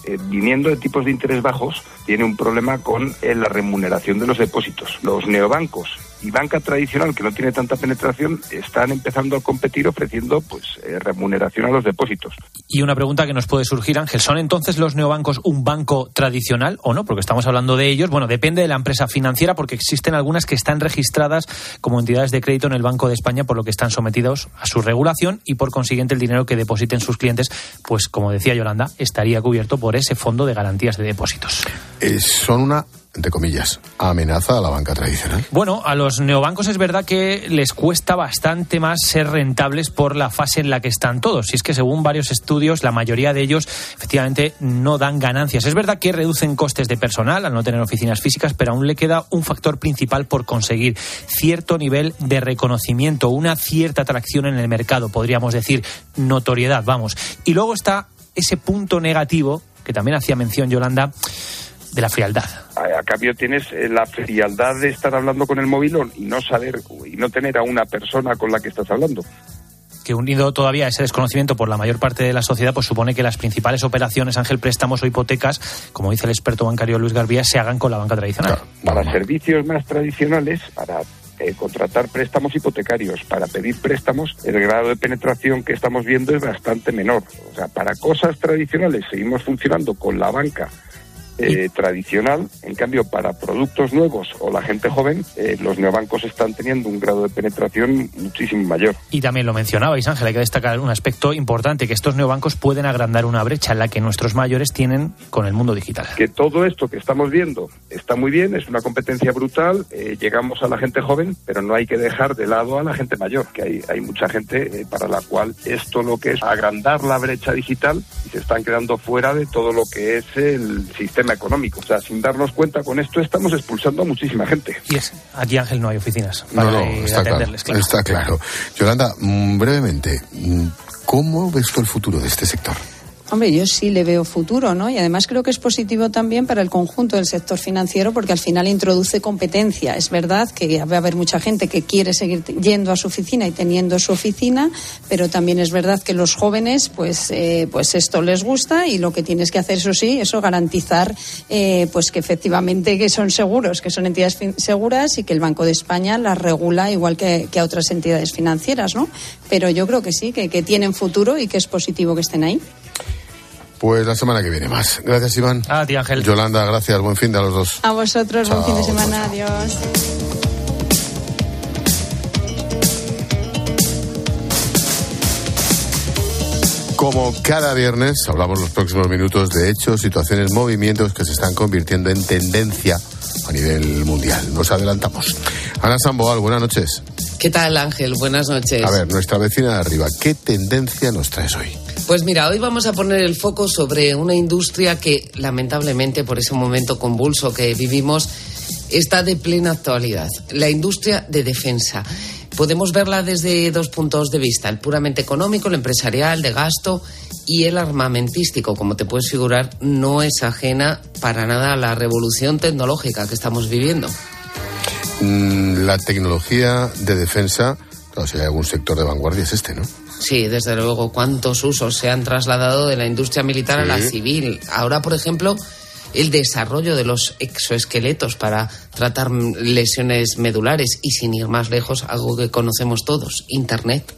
eh, viniendo de tipos de interés bajos, tiene un problema con eh, la remuneración de los depósitos. Los neobancos y banca tradicional, que no tiene tanta penetración, están empezando a competir ofreciendo pues eh, remuneración a los depósitos. Y una pregunta que nos puede surgir, Ángel, ¿son entonces los neobancos un banco tradicional o no? Porque estamos hablando de ellos. Bueno, depende de la empresa financiera, porque existen algunas que están registradas como entidades de crédito en el Banco de España, por lo que están sometidos a su regulación y por consiguiente el dinero que depositen sus clientes, pues como decía Yolanda, estaría cubierto por ese fondo de garantías de depósitos. Eh, son una, entre comillas, amenaza a la banca tradicional. Bueno, a los neobancos es verdad que les cuesta bastante más ser rentables por la fase en la que están todos. Y es que según varios estudios, la mayoría de ellos efectivamente no dan ganancias. Es verdad que reducen costes de personal al no tener oficinas físicas, pero aún le queda un factor principal por conseguir: cierto nivel de reconocimiento, una cierta atracción en el mercado, podríamos decir, notoriedad, vamos. Y luego está ese punto negativo, que también hacía mención Yolanda, de la frialdad. A, a cambio tienes eh, la frialdad de estar hablando con el móvil y no saber y no tener a una persona con la que estás hablando. Que unido todavía a ese desconocimiento por la mayor parte de la sociedad, pues supone que las principales operaciones, Ángel, préstamos o hipotecas, como dice el experto bancario Luis Garbía, se hagan con la banca tradicional. Claro, para servicios más tradicionales, para eh, contratar préstamos hipotecarios, para pedir préstamos, el grado de penetración que estamos viendo es bastante menor. O sea, para cosas tradicionales seguimos funcionando con la banca Eh, tradicional. En cambio, para productos nuevos o la gente joven, eh, los neobancos están teniendo un grado de penetración muchísimo mayor. Y también lo mencionabais, Ángel, hay que destacar un aspecto importante, que estos neobancos pueden agrandar una brecha en la que nuestros mayores tienen con el mundo digital. Que todo esto que estamos viendo está muy bien, es una competencia brutal, eh, llegamos a la gente joven, pero no hay que dejar de lado a la gente mayor, que hay, hay mucha gente eh, para la cual esto lo que es agrandar la brecha digital y se están quedando fuera de todo lo que es el sistema económico. O sea, sin darnos cuenta, con esto estamos expulsando a muchísima gente. Y es, aquí, Ángel, no hay oficinas para no, no, está atenderles, claro, claro. Está claro. Yolanda, brevemente, ¿cómo ves tú el futuro de este sector? Hombre, yo sí le veo futuro, ¿no? Y además creo que es positivo también para el conjunto del sector financiero, porque al final introduce competencia. Es verdad que va a haber mucha gente que quiere seguir yendo a su oficina y teniendo su oficina, pero también es verdad que los jóvenes, pues, eh, pues esto les gusta, y lo que tienes que hacer, eso sí, eso garantizar, eh, pues que efectivamente que son seguros, que son entidades fin- seguras y que el Banco de España las regula igual que, que a otras entidades financieras, ¿no? Pero yo creo que sí, que, que tienen futuro y que es positivo que estén ahí. Pues la semana que viene más. Gracias, Iván. A ti, Ángel. Yolanda, gracias. Buen fin de a los dos. A vosotros, Chao, buen fin de semana. chao. Adiós. Como cada viernes, hablamos los próximos minutos de hechos, situaciones, movimientos que se están convirtiendo en tendencia a nivel mundial. Nos adelantamos. Ana Samboal, buenas noches. ¿Qué tal, Ángel? Buenas noches. A ver, nuestra vecina de arriba, ¿qué tendencia nos traes hoy? Pues mira, hoy vamos a poner el foco sobre una industria que, lamentablemente, por ese momento convulso que vivimos, está de plena actualidad. La industria de defensa. Podemos verla desde dos puntos de vista: el puramente económico, el empresarial, de gasto, y el armamentístico. Como te puedes figurar, no es ajena para nada a la revolución tecnológica que estamos viviendo. La tecnología de defensa, claro, si hay algún sector de vanguardia es este, ¿no? Sí, desde luego, cuántos usos se han trasladado de la industria militar, sí, a la civil. Ahora, por ejemplo, el desarrollo de los exoesqueletos para tratar lesiones medulares, y sin ir más lejos, algo que conocemos todos: Internet.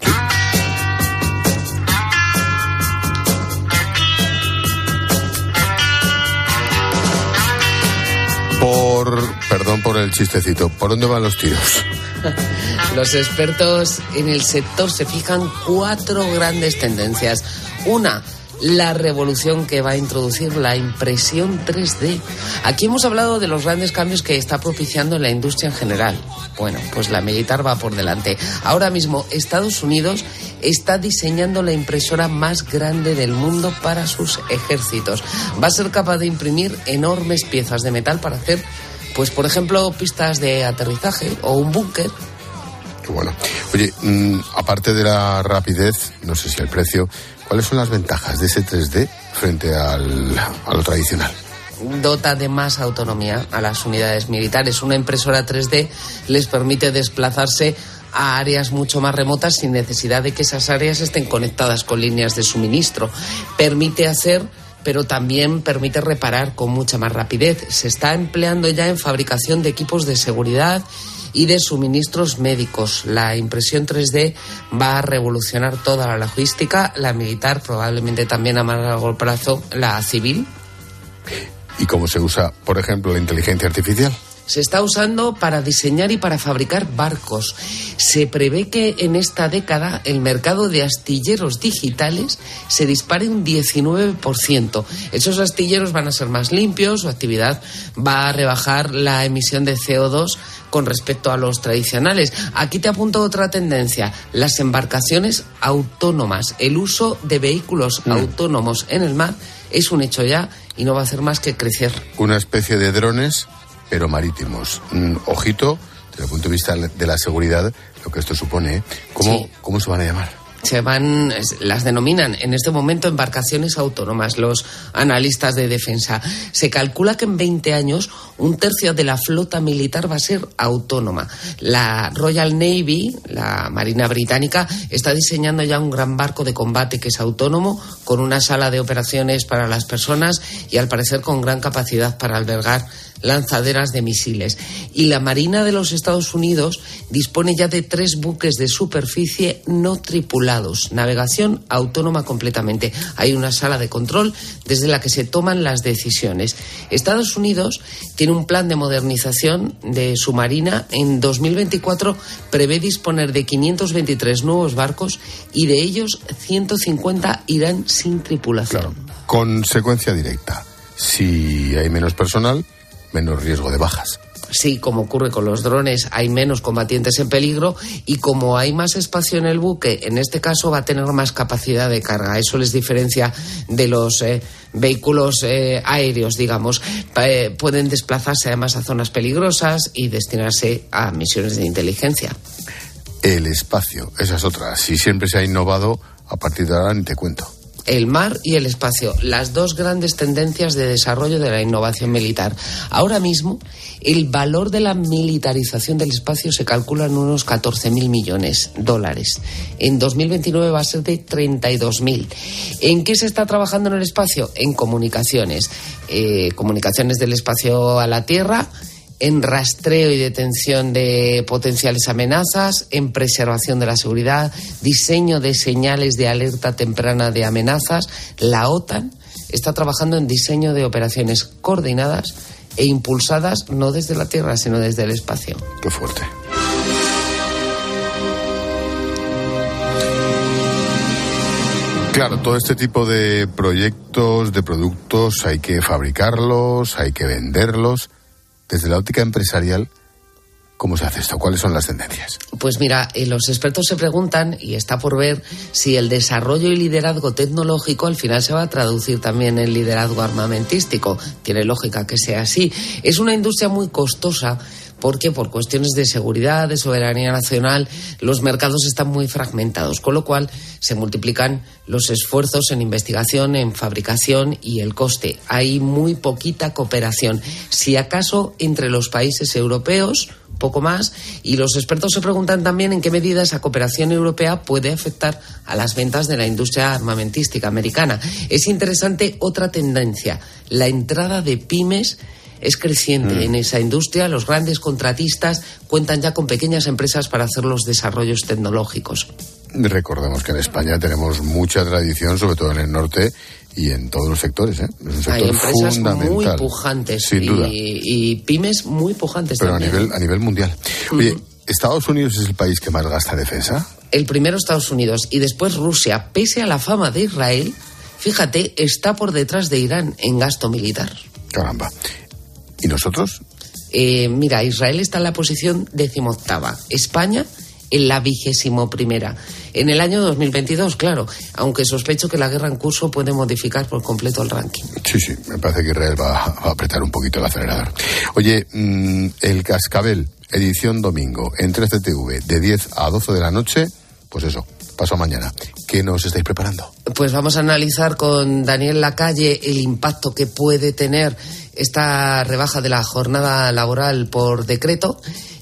Por, perdón por el chistecito, ¿por dónde van los tiros? Los expertos en el sector se fijan cuatro grandes tendencias. Una, la revolución que va a introducir la impresión tres D. Aquí hemos hablado de los grandes cambios que está propiciando en la industria en general. Bueno, pues la militar va por delante. Ahora mismo Estados Unidos está diseñando la impresora más grande del mundo para sus ejércitos. Va a ser capaz de imprimir enormes piezas de metal para hacer, pues por ejemplo, pistas de aterrizaje o un búnker. Qué bueno. Oye, mmm, aparte de la rapidez, no sé si el precio, ¿cuáles son las ventajas de ese tres D frente al, a lo tradicional? Dota de más autonomía a las unidades militares. Una impresora tres D les permite desplazarse a áreas mucho más remotas sin necesidad de que esas áreas estén conectadas con líneas de suministro. Permite hacer pero también permite reparar con mucha más rapidez. Se está empleando ya en fabricación de equipos de seguridad y de suministros médicos. La impresión tres D va a revolucionar toda la logística, la militar, probablemente también a más largo plazo la civil. ¿Y cómo se usa, por ejemplo, la inteligencia artificial? Se está usando para diseñar y para fabricar barcos. Se prevé que en esta década el mercado de astilleros digitales se dispare un diecinueve por ciento. Esos astilleros van a ser más limpios, su actividad va a rebajar la emisión de C O dos con respecto a los tradicionales. Aquí te apunto otra tendencia, las embarcaciones autónomas. El uso de vehículos mm. autónomos en el mar es un hecho ya y no va a hacer más que crecer. Una especie de drones, pero marítimos. Mm, ojito, desde el punto de vista de la seguridad, lo que esto supone, ¿eh? ¿Cómo, sí. ¿Cómo se van a llamar? Se van, las denominan en este momento embarcaciones autónomas, los analistas de defensa. Se calcula que en veinte años un tercio de la flota militar va a ser autónoma. La Royal Navy, la Marina Británica, está diseñando ya un gran barco de combate que es autónomo, con una sala de operaciones para las personas y al parecer con gran capacidad para albergar lanzaderas de misiles. Y la Marina de los Estados Unidos dispone ya de tres buques de superficie no tripulados, navegación autónoma completamente. Hay una sala de control desde la que se toman las decisiones. Estados Unidos tiene un plan de modernización de su marina. En dos mil veinticuatro prevé disponer de quinientos veintitrés nuevos barcos y de ellos ciento cincuenta irán sin tripulación. Claro. Consecuencia directa. Si hay menos personal, menos riesgo de bajas. Sí, como ocurre con los drones, hay menos combatientes en peligro y como hay más espacio en el buque, en este caso va a tener más capacidad de carga. Eso les diferencia de los eh, vehículos eh, aéreos, digamos. Eh, pueden desplazarse además a zonas peligrosas y destinarse a misiones de inteligencia. El espacio, esa es otra. Si siempre se ha innovado, a partir de ahora ni te cuento. El mar y el espacio, las dos grandes tendencias de desarrollo de la innovación militar. Ahora mismo, el valor de la militarización del espacio se calcula en unos catorce mil millones de dólares. En dos mil veintinueve va a ser de treinta y dos mil. ¿En qué se está trabajando en el espacio? En comunicaciones. Eh, comunicaciones del espacio a la Tierra, en rastreo y detención de potenciales amenazas, en preservación de la seguridad, diseño de señales de alerta temprana de amenazas. La OTAN está trabajando en diseño de operaciones coordinadas e impulsadas no desde la Tierra, sino desde el espacio. Qué fuerte. Claro, todo este tipo de proyectos, de productos, hay que fabricarlos, hay que venderlos. Desde la óptica empresarial, ¿cómo se hace esto? ¿Cuáles son las tendencias? Pues mira, eh, los expertos se preguntan, y está por ver, si el desarrollo y liderazgo tecnológico al final se va a traducir también en liderazgo armamentístico. Tiene lógica que sea así. Es una industria muy costosa, porque por cuestiones de seguridad, de soberanía nacional, los mercados están muy fragmentados, con lo cual se multiplican los esfuerzos en investigación, en fabricación y el coste. Hay muy poquita cooperación, si acaso entre los países europeos, poco más, y los expertos se preguntan también en qué medida esa cooperación europea puede afectar a las ventas de la industria armamentística americana. Es interesante otra tendencia, la entrada de pymes es creciente mm. en esa industria. Los grandes contratistas cuentan ya con pequeñas empresas para hacer los desarrollos tecnológicos. Recordemos que en España tenemos mucha tradición, sobre todo en el norte y en todos los sectores, ¿eh? Es un sector Hay empresas fundamental, muy pujantes, sin y, duda. y pymes muy pujantes Pero también. a nivel, a nivel mundial. Oye, mm. ¿Estados Unidos es el país que más gasta en defensa? El primero Estados Unidos y después Rusia, pese a la fama de Israel, fíjate, está por detrás de Irán en gasto militar. Caramba. ¿Y nosotros? Eh, mira, Israel está en la posición decimoctava, España en la vigésimo primera. En el año dos mil veintidós, claro, aunque sospecho que la guerra en curso puede modificar por completo el ranking. Sí, sí, me parece que Israel va, va a apretar un poquito el acelerador. Oye, mmm, el Cascabel, edición domingo, en tres C T V, de diez a doce de la noche, pues eso, paso mañana. ¿Qué nos estáis preparando? Pues vamos a analizar con Daniel Lacalle el impacto que puede tener esta rebaja de la jornada laboral por decreto,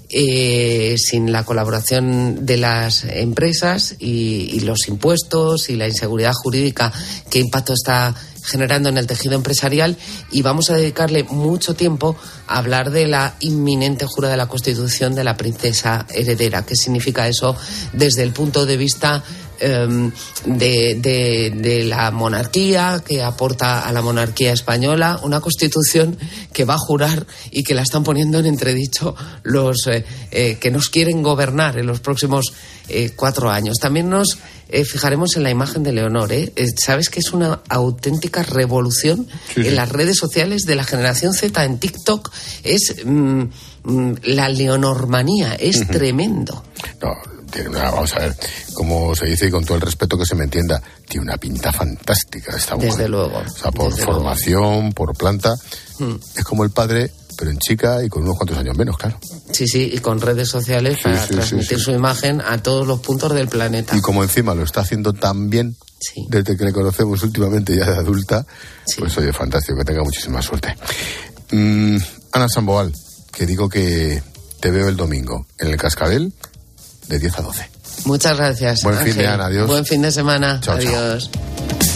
eh, sin la colaboración de las empresas y, y los impuestos y la inseguridad jurídica, qué impacto está generando en el tejido empresarial, y vamos a dedicarle mucho tiempo a hablar de la inminente jura de la Constitución de la princesa heredera. ¿Qué significa eso desde el punto de vista eh, de, de, de la monarquía, que aporta a la monarquía española una Constitución que va a jurar y que la están poniendo en entredicho los eh, eh, que nos quieren gobernar en los próximos eh, cuatro años? También nos eh, fijaremos en la imagen de Leonor. ¿eh? Eh, ¿Sabes que es una auténtica revolución sí, sí. en las redes sociales de la generación Z? En TikTok es mm, mm, la leonormanía, es uh-huh. tremendo. No, tiene una, vamos a ver, como se dice y con todo el respeto que se me entienda, tiene una pinta fantástica esta mujer. Desde luego. O sea, por desde formación, luego. por planta, hmm. es como el padre, pero en chica y con unos cuantos años menos, claro. Sí, sí, y con redes sociales sí, para sí, transmitir sí, sí. su imagen a todos los puntos del planeta. Y como encima lo está haciendo tan bien, sí. desde que le conocemos últimamente ya de adulta, sí. pues oye, fantástico, que tenga muchísima suerte. Mm, Ana Samboal, que digo que te veo el domingo en el Cascabel de diez a doce. Muchas gracias. Buen Ángel. fin de Ana, adiós. Buen fin de semana. Chao, adiós. Chao.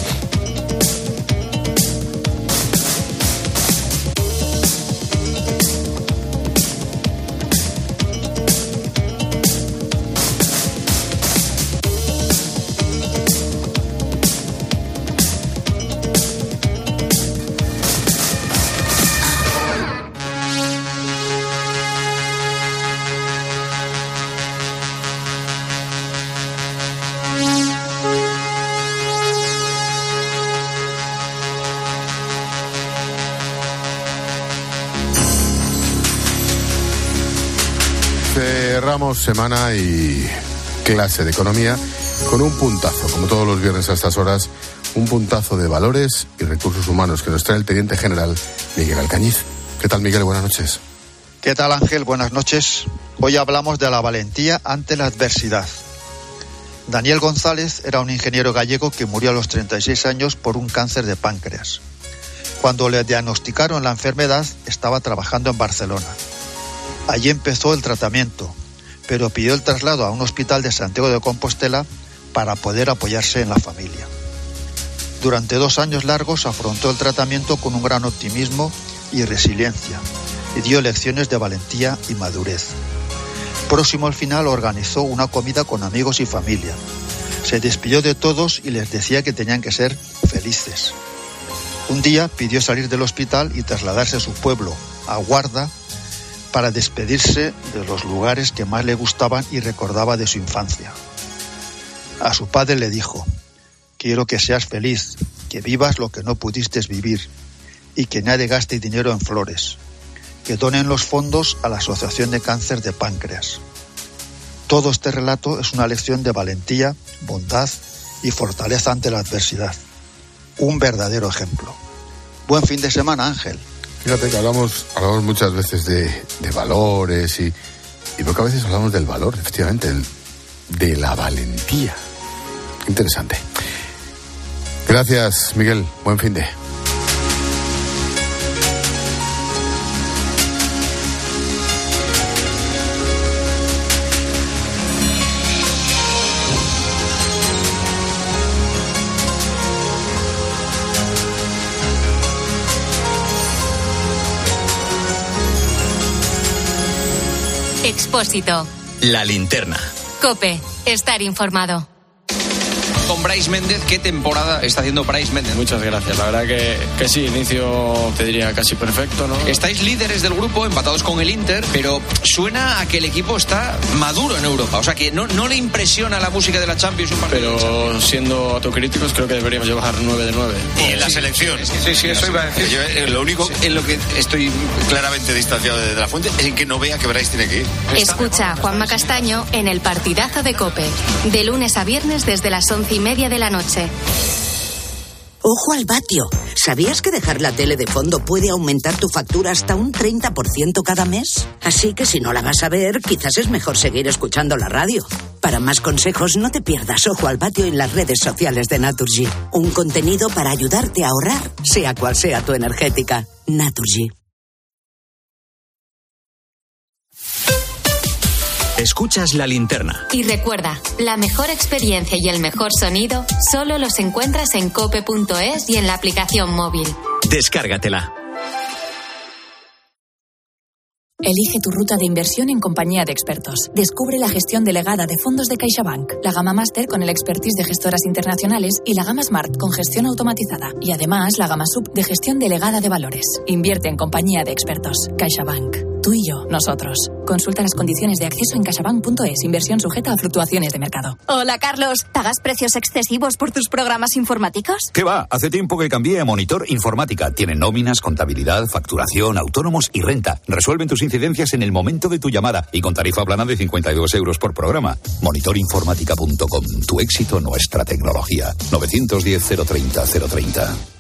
Cerramos semana y clase de economía con un puntazo, como todos los viernes a estas horas, un puntazo de valores y recursos humanos que nos trae el teniente general Miguel Alcañiz. ¿Qué tal, Miguel? Buenas noches. ¿Qué tal, Ángel? Buenas noches. Hoy hablamos de la valentía ante la adversidad. Daniel González era un ingeniero gallego que murió a los treinta y seis años por un cáncer de páncreas. Cuando le diagnosticaron la enfermedad, estaba trabajando en Barcelona. Allí empezó el tratamiento, pero pidió el traslado a un hospital de Santiago de Compostela para poder apoyarse en la familia. Durante dos años largos afrontó el tratamiento con un gran optimismo y resiliencia y dio lecciones de valentía y madurez. Próximo al final organizó una comida con amigos y familia. Se despidió de todos y les decía que tenían que ser felices. Un día pidió salir del hospital y trasladarse a su pueblo, a Guarda, para despedirse de los lugares que más le gustaban y recordaba de su infancia. A su padre le dijo: quiero que seas feliz, que vivas lo que no pudiste vivir y que nadie gaste dinero en flores, que donen los fondos a la Asociación de Cáncer de Páncreas. Todo este relato es una lección de valentía, bondad y fortaleza ante la adversidad. Un verdadero ejemplo. Buen fin de semana, Ángel. Fíjate que hablamos, hablamos muchas veces de, de valores y, y porque a veces hablamos del valor, efectivamente, el, de la valentía. Interesante. Gracias, Miguel. Buen fin de. Expósito. La linterna. COPE. Estar informado. Con Brais Méndez, ¿qué temporada está haciendo Brais Méndez? Muchas gracias, la verdad que, que sí, inicio te diría casi perfecto, ¿no? Estáis líderes del grupo, empatados con el Inter, pero suena a que el equipo está maduro en Europa, o sea que no, no le impresiona la música de la Champions un partido. Pero siendo autocríticos creo que deberíamos llevar nueve de nueve. Y en la sí, selección. Sí, sí, eso iba a decir. Yo, eh, lo único sí. en lo que estoy claramente distanciado de, de la fuente es en que no vea que Brais tiene que ir. Escucha a Juanma Castaño en el partidazo de COPE, de lunes a viernes desde las once y media de la noche. Ojo al vatio. ¿Sabías que dejar la tele de fondo puede aumentar tu factura hasta un treinta por ciento cada mes? Así que si no la vas a ver, quizás es mejor seguir escuchando la radio. Para más consejos, no te pierdas Ojo al vatio en las redes sociales de Naturgy. Un contenido para ayudarte a ahorrar, sea cual sea tu energética. Naturgy. Escuchas La Linterna. Y recuerda, la mejor experiencia y el mejor sonido solo los encuentras en cope punto es y en la aplicación móvil. Descárgatela. Elige tu ruta de inversión en compañía de expertos. Descubre la gestión delegada de fondos de CaixaBank, la gama Master con el expertise de gestoras internacionales y la gama Smart con gestión automatizada. Y además la gama Sub de gestión delegada de valores. Invierte en compañía de expertos. CaixaBank. Tú y yo, nosotros. Consulta las condiciones de acceso en caixabank punto es. Inversión sujeta a fluctuaciones de mercado. Hola, Carlos. ¿Pagas precios excesivos por tus programas informáticos? ¿Qué va? Hace tiempo que cambié a Monitor Informática. Tienen nóminas, contabilidad, facturación, autónomos y renta. Resuelven tus incidencias en el momento de tu llamada y con tarifa plana de cincuenta y dos euros por programa. monitor informática punto com. Tu éxito, nuestra tecnología. novecientos diez, cero treinta, cero treinta.